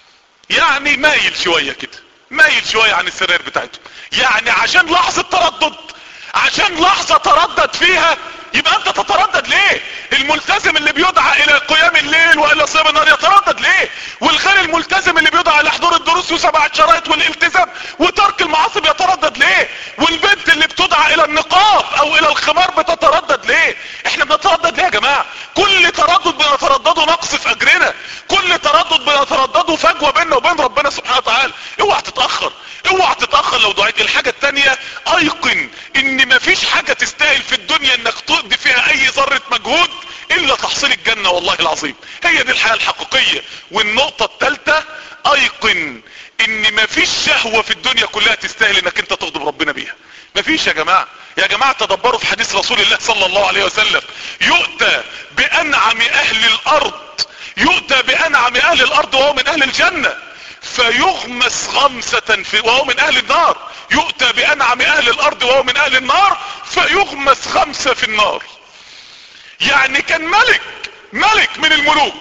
يعني مايل شوية كده، مايل شوية عن السرير بتاعته، يعني عشان لحظة تردد، عشان لحظة تردد فيها. يبقى انت تتردد ليه؟ الملتزم اللي بيدعى الى قيام الليل والى صيام النهار يتردد ليه؟ والغير الملتزم اللي بيدعى الى حضور الدروس وسماع الشرائط والالتزام وترك المعاصي يتردد ليه؟ والبنت اللي بتدعى الى النقاب او الى الخمار بتتردد ليه؟ احنا بنتردد ليه يا جماعة؟ كل تردد بنتردده نقص في اجرنا، كل تردد بنتردده فجوة بيننا وبين ربنا سبحانه وتعالى. اوعى تتأخر، اوعى تتأخر لو دعيت. الحاجة التانية، ايقن ان مفيش حاجة تستاهل في الدنيا انك تقضي فيها اي ذرة مجهود الا تحصيل الجنة، والله العظيم هي دي الحياة الحقيقية. والنقطة الثالثة، ايقن ان مفيش شهوة في الدنيا كلها تستاهل انك انت تغضب ربنا بيها. مفيش يا جماعة. يا جماعة تدبروا في حديث رسول الله صلى الله عليه وسلم: يؤتى بانعم اهل الارض، يؤتى بانعم اهل الارض وهو من اهل الجنة، فيغمس غمسة وهو من اهل النار. يؤتى بانعم اهل الارض وهو من اهل النار فيغمس غمسة في النار. يعني كان ملك من الملوك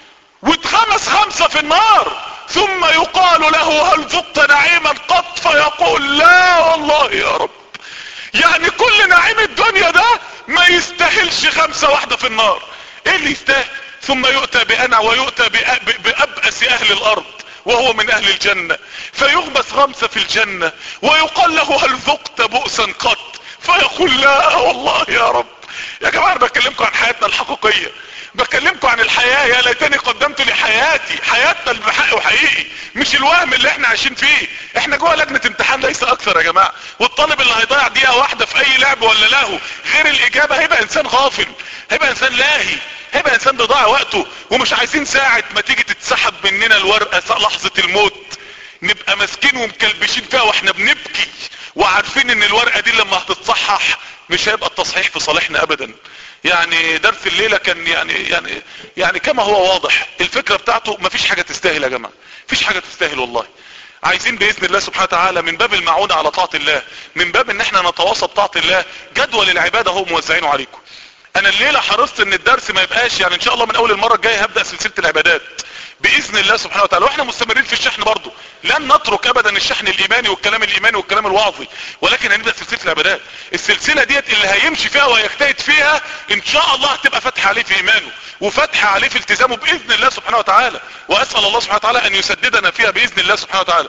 واتغمس غمسة في النار، ثم يقال له: هل ذقت نعيما قط؟ فيقول: لا والله يا رب. يعني كل نعيم الدنيا ده ما يستاهلش غمسة واحدة في النار. ايه اللي يستاهل؟ ثم يؤتى ويؤتى بأبأس اهل الارض وهو من اهل الجنة، فيغمس غمسة في الجنة ويقال له: هل ذقت بؤسا قط؟ فيقول: لا والله يا رب. يا جماعة انا بكلمكم عن حياتنا الحقيقية، بكلمكم عن الحياة. يا ليتني قدمت لحياتي، حياتنا اللي بحق وحقيقي، مش الوهم اللي احنا عايشين فيه. احنا جوه لجنة امتحان ليس اكثر يا جماعة. والطالب اللي هيضيع دقيقة واحدة في اي لعب ولا لهو غير الاجابة هيبقى انسان غافل، هيبقى انسان لاهي، هيبقى انسان بيضيع وقته. ومش عايزين ساعة ما تيجي تتسحب مننا الورقة لحظة الموت نبقى ماسكين ومكلبشين فيها واحنا بنبكي، وعارفين ان الورقة دي لما هتتصحح مش هيبقى التصحيح في صالحنا ابدا. يعني درس الليلة كان يعني كما هو واضح الفكرة بتاعته. مفيش حاجة تستاهل يا جماعة، مفيش حاجة تستاهل والله. عايزين باذن الله سبحانه وتعالى من باب المعونة على طاعة الله، من باب ان احنا نتواصى بطاعة الله، جدول العبادة هو موزعينه عليكم. انا الليلة حرصت ان الدرس ما يبقاش يعني ان شاء الله من اول المرة الجاية هبدأ سلسلة العبادات باذن الله سبحانه وتعالى، واحنا مستمرين في الشحن برضو. لن نترك ابدا الشحن الايماني والكلام الايماني والكلام الوعظي، ولكن هنبدأ سلسلة العبادات. السلسلة ديت اللي هيمشي فيها ويجتهد فيها ان شاء الله هتبقى فتح عليه في ايمانه وفتح عليه في التزامه باذن الله سبحانه وتعالى. واسأل الله سبحانه وتعالى ان يسددنا فيها باذن الله سبحانه وتعالى.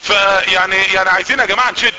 فيعني عايزين يا جماعة نشد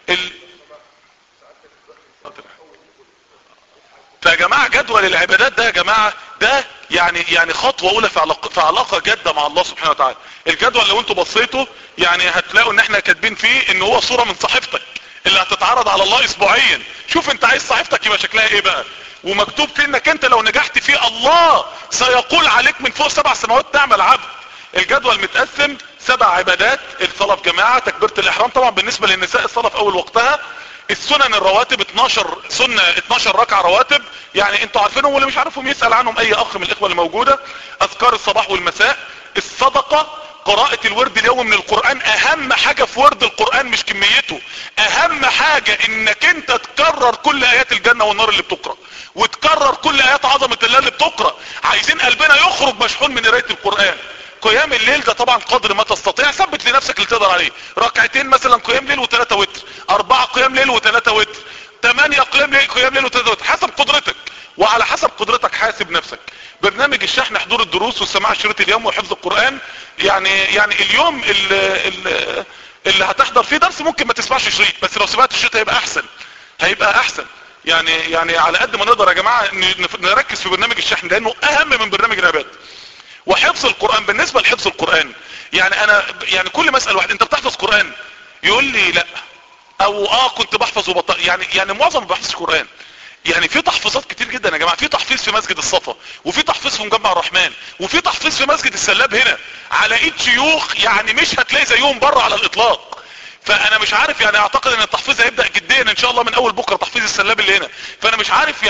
فيا جماعة جدول العبادات ده يا جماعة ده يعني خطوة اولى في علاقة جادة مع الله سبحانه وتعالى. الجدول لو انتوا بصيتوا يعني هتلاقوا ان احنا كاتبين فيه ان هو صورة من صحيفتك اللي هتتعرض على الله اسبوعيا. شوف انت عايز صحيفتك يبقى شكلها ايه بقى، ومكتوب فيه انك انت لو نجحت فيه الله سيقول عليك من فوق 7 سماوات تعمل عبد. الجدول متقسم 7 عبادات: الصلاة في جماعة، تكبيرة الاحرام، طبعا بالنسبة للنساء الصلاة في اول وقتها، السنن الرواتب 12 سنة 12 ركعة رواتب يعني انتوا عارفينهم، واللي مش عارفهم يسأل عنهم اي اخ من الاخوة اللي موجودة، اذكار الصباح والمساء، الصدقة، قراءة الورد اليومي من القرآن. اهم حاجة في ورد القرآن مش كميته، اهم حاجة انك انت تكرر كل ايات الجنة والنار اللي بتقرأ، وتكرر كل ايات عظمة الله اللي بتقرأ. عايزين قلبنا يخرج مشحون من قراءة القرآن. قيام الليل ده طبعا قدر ما تستطيع، ثبت لنفسك اللي تقدر عليه، ركعتين مثلا قيام ليل و3 وتر، 4 قيام ليل و3 وتر، 8 قيام ليل و3 وتر، حسب قدرتك. وعلى حسب قدرتك حاسب نفسك. برنامج الشحن حضور الدروس والسماع الشريط اليوم وحفظ القرآن. يعني اليوم اللي هتحضر فيه درس ممكن ما تسمعش شريط، بس لو سمعت الشريط هيبقى احسن. يعني على قد ما نقدر يا جماعة نركز في برنامج الشحن لانه اهم من برنامج العبادة. وحفظ القرآن، بالنسبة لحفظ القرآن يعني انا كل ما اسأل واحد انت بتحفظ قرآن يقول لي لا، او كنت بحفظ وبطل، يعني معظم ما بحفظش قرآن. يعني في تحفيظات كتير جدا يا جماعة، في تحفيظ في مسجد الصفا، وفي تحفيظ في مجمع الرحمن، وفي تحفيظ في مسجد السلاب هنا على ايد شيوخ يعني مش هتلاقي زيهم بره على الاطلاق. فانا مش عارف يعني، اعتقد ان التحفيظ هيبدأ جديا ان شاء الله من اول بكرة، تحفيظ السلاب اللي هنا. فانا مش عارف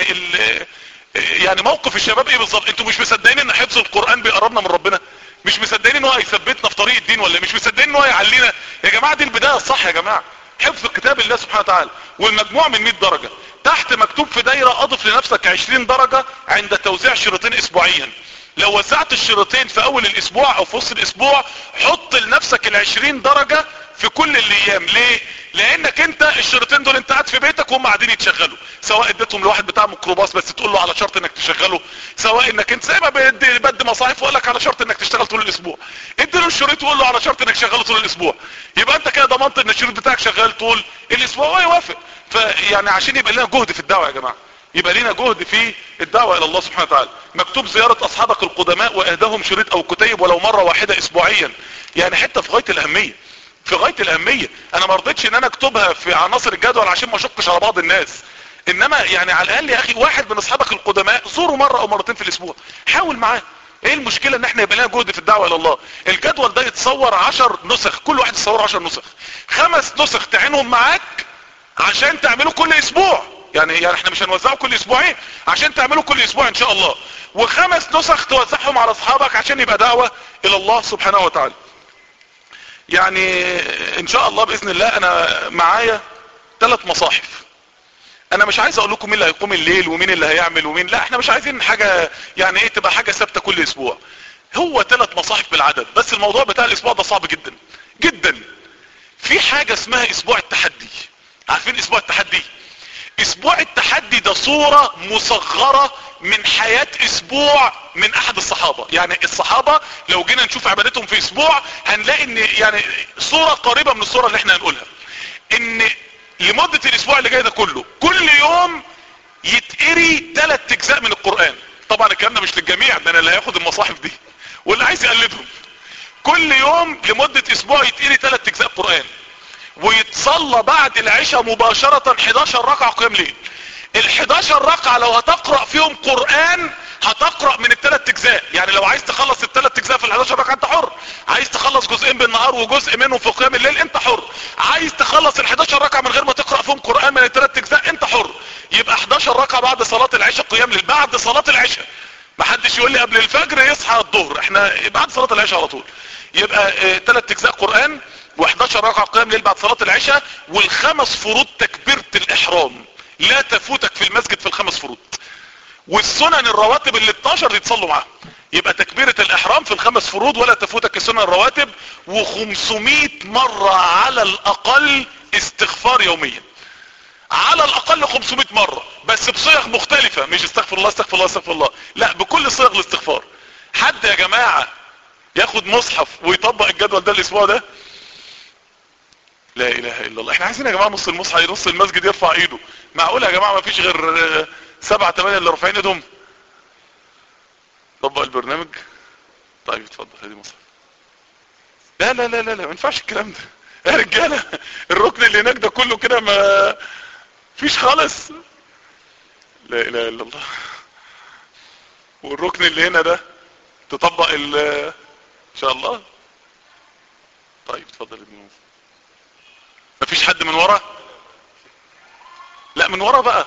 يعني موقف الشباب ايه بالظبط. انتوا مش مصدقين ان حفظ القرآن بيقربنا من ربنا؟ مش مصدقين ان هو هيثبتنا في طريق الدين؟ ولا مش مصدقين ان هو هيعلينا؟ يا جماعة دي البداية الصح يا جماعة، حفظ كتاب الله سبحانه وتعالى. والمجموع من 100 درجة. تحت مكتوب في دايرة اضف لنفسك 20 درجة عند توزيع شريطين اسبوعيا. لو وزعت الشريطين في اول الاسبوع او في وسط الاسبوع، حط لنفسك ال20 درجة في كل الايام. ليه؟ لانك انت الشريطين دول انت قاعد في بيتك وهم قاعدين يتشغلوا، سواء اديتهم لواحد بتاع ميكروباص بس تقول له على شرط انك تشغله، سواء انك انت زي ما بدي مصاحف وقال لك على شرط انك تشتغل طول الاسبوع، ادي له الشريط وقول له على شرط انك تشغله طول الاسبوع. يبقى انت كده ضمنت ان الشريط بتاعك شغال طول الاسبوع ويوافق. فيعني عشان يبقى لنا جهد في الدعوة يا جماعة، يبقى لنا جهد في الدعوة الى الله سبحانه وتعالى. مكتوب زيارة اصحابك القدماء واهداهم شريط او كتيب ولو مرة واحدة اسبوعيا. يعني حتة في غاية الاهمية، في غاية الاهمية. انا ما رضيتش ان انا اكتبها في عناصر الجدول عشان ما اشقش على بعض الناس، انما يعني على الاقل يا اخي واحد من اصحابك القدماء زوره مرة او مرتين في الاسبوع، حاول معاه. ايه المشكلة ان احنا يبقى لنا جهد في الدعوة الى الله؟ الجدول ده يتصور 10 نسخ، كل واحد يتصور 10 نسخ، 5 نسخ تعينهم معاك عشان تعملوا كل اسبوع. يعني احنا مش هنوزعه كل اسبوعين، عشان تعملوا كل اسبوع ان شاء الله. و5 نسخ توزعهم على اصحابك عشان يبقى دعوة الى الله سبحانه وتعالى. يعني ان شاء الله باذن الله انا معايا 3 مصاحف. انا مش عايز اقول لكم مين اللي هيقوم الليل ومين اللي هيعمل ومين، لا احنا مش عايزين حاجة يعني ايه تبقى حاجة ثابتة كل اسبوع. هو 3 مصاحف بالعدد، بس الموضوع بتاع الاسبوع ده صعب جدا جدا. في حاجة اسمها اسبوع التحدي. عارفين اسبوع التحدي؟ اسبوع التحدي ده صورة مصغرة من حياة اسبوع من احد الصحابة. يعني الصحابة لو جينا نشوف عبادتهم في اسبوع هنلاقي ان يعني صورة قريبة من الصورة اللي احنا هنقولها. ان لمدة الاسبوع اللي جاي ده كله كل يوم يتقري 3 اجزاء من القرآن. طبعا الكلام ده مش للجميع، ده انا اللي هياخد المصاحف دي واللي عايز يقلدهم. كل يوم لمدة اسبوع يتقري 3 اجزاء قرآن، ويتصلى بعد العشاء مباشرة 11 ركعة قيام ليل. ال11 ركعة لو هتقرأ فيهم قرآن هتقرأ من ال3 اجزاء. يعني لو عايز تخلص ال3 اجزاء في ال11 ركعة انت حر، عايز تخلص جزئين بالنهار وجزء منهم في قيام الليل انت حر، عايز تخلص ال11 ركعة من غير ما تقرأ فيهم قرآن من ال3 اجزاء انت حر. يبقى 11 ركعة بعد صلاة العشاء قيام ليل، بعد صلاة العشاء. محدش يقول لي قبل الفجر يصحى الظهر، احنا بعد صلاة العشاء على طول. يبقى 3 اجزاء قرآن و11 ركعة قيام ليل بعد صلاة العشاء، وال5 فروض تكبيرة الاحرام لا تفوتك في المسجد في ال5 فروض، والسنن الرواتب اللي 12 يتصلوا معاها. يبقى تكبيرة الاحرام في ال5 فروض ولا تفوتك السنن الرواتب، و500 مرة على الاقل استغفار يوميا، على الاقل 500 مرة، بس بصيغ مختلفة، مش استغفر الله استغفر الله استغفر الله، لا بكل صيغ الاستغفار. حد يا جماعة ياخد مصحف ويطبق الجدول ده الاسبوع ده؟ لا اله الا الله. احنا عايزين يا جماعة نص المصحف، نص المسجد يرفع ايده. معقول يا جماعة ما فيش غير 7 8 اللي رافعين ايدهم؟ طبق البرنامج. طيب اتفضل هذه مصحف. لا لا لا لا لا ما ينفعش الكلام ده يا رجالة. الركن اللي هناك ده كله كده ما فيش خالص. لا اله الا الله. والركن اللي هنا ده تطبق ان شاء الله. طيب اتفضل ابن موسى. مفيش حد من ورا؟ لا من ورا بقى.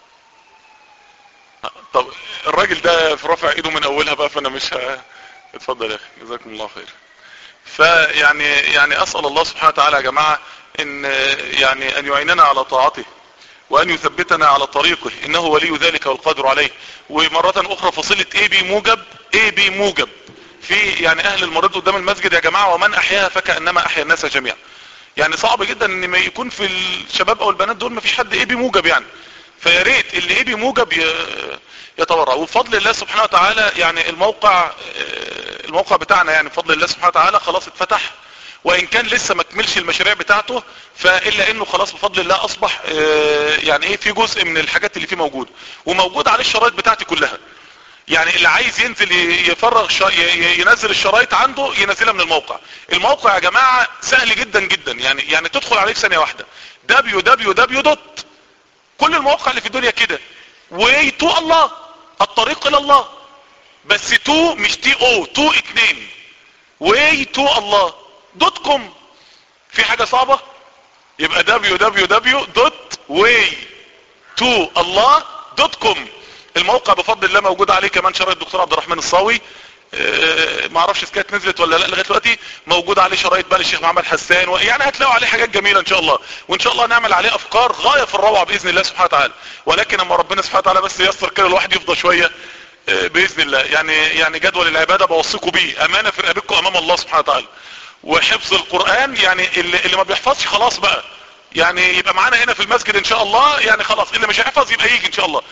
طب الراجل ده في رافع ايده من اولها بقى، فانا مش اتفضل يا اخي جزاكم الله خير. يعني اسأل الله سبحانه وتعالى يا جماعة ان يعني ان يعيننا على طاعته وان يثبتنا على طريقه، انه ولي ذلك والقادر عليه. ومرة اخرى فصيلة اي بي موجب، اي بي موجب في يعني اهل المريض قدام المسجد يا جماعة، ومن احياها فكأنما احيا الناس جميعا. يعني صعب جدا ان ما يكون في الشباب او البنات دول ما فيش حد اي بي موجب يعني. فيا ريت اللي اي بي موجب يتبرع. وبفضل الله سبحانه وتعالى يعني الموقع بتاعنا يعني بفضل الله سبحانه وتعالى خلاص اتفتح، وان كان لسه ما كملش المشاريع بتاعته، فالا انه خلاص بفضل الله اصبح يعني ايه في جزء من الحاجات اللي فيه موجود، وموجود عليه الشرايط بتاعتي كلها. يعني اللي عايز ينزل يفرغ ينزل الشرايط عنده ينزلها من الموقع. الموقع يا جماعة سهل جدا جدا، يعني تدخل عليه في ثانية واحدة www. كل المواقع اللي في الدنيا كده way to الله، الطريق الى الله، بس تو مش تي او، تو 2 way to الله .com. في حاجة صعبة؟ يبقى www.way2allah.com. الموقع بفضل الله موجود عليه كمان شرايط الدكتور عبد الرحمن الصاوي، ما اعرفش اذا كانت نزلت ولا لا لغايه دلوقتي. موجود عليه شرايط بقى للشيخ محمد حسان، يعني هتلاقوا عليه حاجات جميله ان شاء الله، وان شاء الله نعمل عليه افكار غايه في الروعه باذن الله سبحانه وتعالى. ولكن اما ربنا سبحانه وتعالى بس ييسر كده الواحد يفضى شويه باذن الله. يعني جدول العباده بوصيكم بيه، امانه في رقبتكم امام الله سبحانه وتعالى. وحفظ القران يعني اللي ما بيحفظش خلاص بقى يعني يبقى معانا هنا في المسجد ان شاء الله، يعني خلاص اللي مش هيحفظ يبقى يجي ان شاء الله.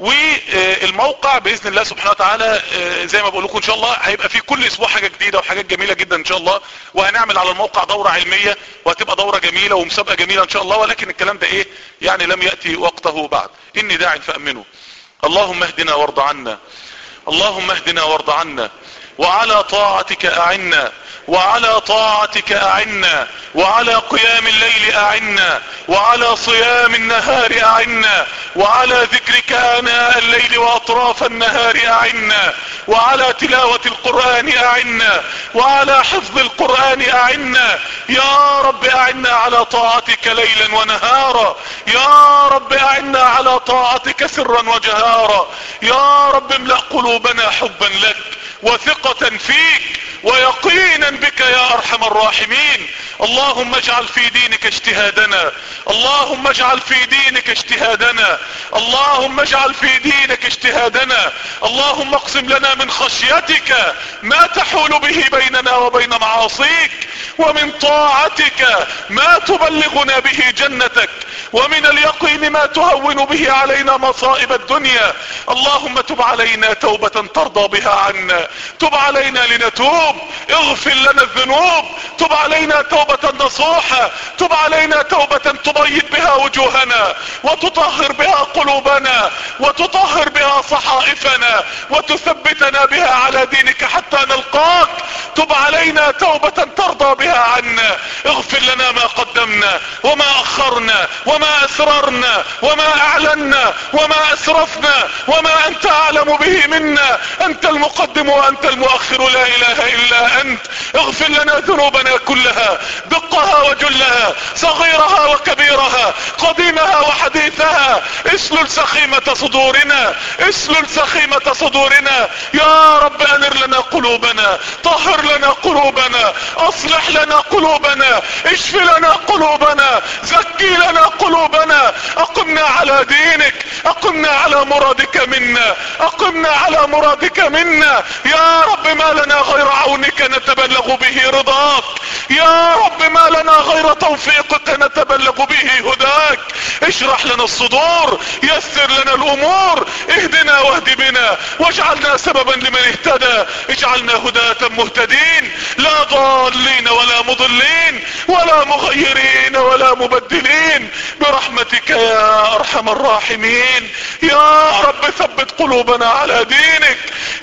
والموقع باذن الله سبحانه وتعالى زي ما بقول لكم ان شاء الله هيبقى فيه كل اسبوع حاجه جديده وحاجات جميله جدا ان شاء الله. وهنعمل على الموقع دوره علميه، وهتبقى دوره جميله ومسابقه جميله ان شاء الله. ولكن الكلام ده ايه يعني لم ياتي وقته بعد. اني داع فامنوا. اللهم اهدنا وارض عنا، اللهم اهدنا وارض عنا، وعلى طاعتك اعنا، وعلى طاعتك اعنا، وعلى قيام الليل اعنا، وعلى صيام النهار اعنا، وعلى ذكرك اناء الليل واطراف النهار اعنا، وعلى تلاوة القرآن اعنا، وعلى حفظ القرآن اعنا. يا رب اعنا على طاعتك ليلا ونهارا، يا رب اعنا على طاعتك سرا وجهارا. يا رب املأ قلوبنا حبا لك وثقة فيك ويقينا بك يا ارحم الراحمين. اللهم اجعل في دينك اجتهادنا، اللهم اجعل في دينك اجتهادنا، اللهم اجعل في دينك اجتهادنا. اللهم اقسم لنا من خشيتك ما تحول به بيننا وبين معاصيك، ومن طاعتك ما تبلغنا به جنتك، ومن اليقين ما تهون به علينا مصائب الدنيا. اللهم تب علينا توبة ترضى بها عنا، تب علينا لنتوب، اغفر لنا الذنوب، تب علينا توبة نصوحة، تب علينا توبة تبيض بها وجوهنا وتطهر بها قلوبنا وتطهر بها صحائفنا وتثبتنا بها على دينك حتى نلقاك. تب علينا توبة ترضى بها عنا، اغفر لنا ما قدمنا وما اخرنا وما اسررنا وما اعلنا وما اسرفنا وما انت اعلم به منا. انت المقدم وانت المؤخر، لا اله الا انت. اغفر لنا ذنوبنا كلها، دقها وجلها، صغيرها وكبيرها، قديمها وحديثها. اسلل سخيمة صدورنا، اسلل سخيمة صدورنا. يا رب انر لنا قلوبنا، طهر لنا قلوبنا، اصلح لنا قلوبنا، اشف لنا قلوبنا، زكي لنا قلوبنا. اقمنا على دينك، اقمنا على مرادك منا، اقمنا على مرادك منا. يا رب ما لنا غير عونك نتبلغ به رضاك، يا رب ما لنا غير توفيقك نتبلغ به هداك. اشرح لنا الصدور، يسر لنا الامور، اهدنا واهد بنا واجعلنا سببا لمن اهتدى. اجعلنا هداة مهتدين، لا ضالين ولا مضلين ولا مغيرين ولا مبدلين، برحمتك يا ارحم الراحمين. يا رب ثبت قلوبنا على دينك،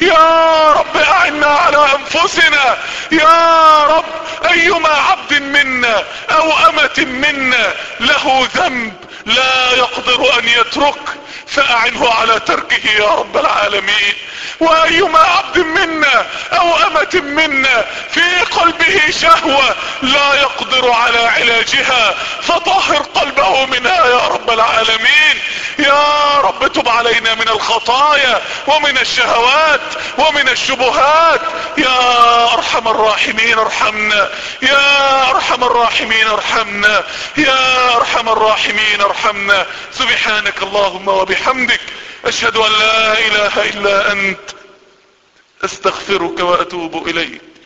يا رب اعنا على انفسنا. يا رب ايما عبد منا او امة منا له ذنب لا يقدر ان يترك فاعنه على تركه يا رب العالمين. وايما عبد منا او امة منا في قلبه شهوة لا يقدر على علاجها فطهر قلبه منها يا رب العالمين. يا رب تب علينا من الخطايا ومن الشهوات ومن الشبهات. يا ارحم الراحمين ارحمنا، يا ارحم الراحمين ارحمنا، يا ارحم الراحمين ارحمنا. سبحانك اللهم وبحمدك، اشهد ان لا اله الا انت، استغفرك واتوب اليك.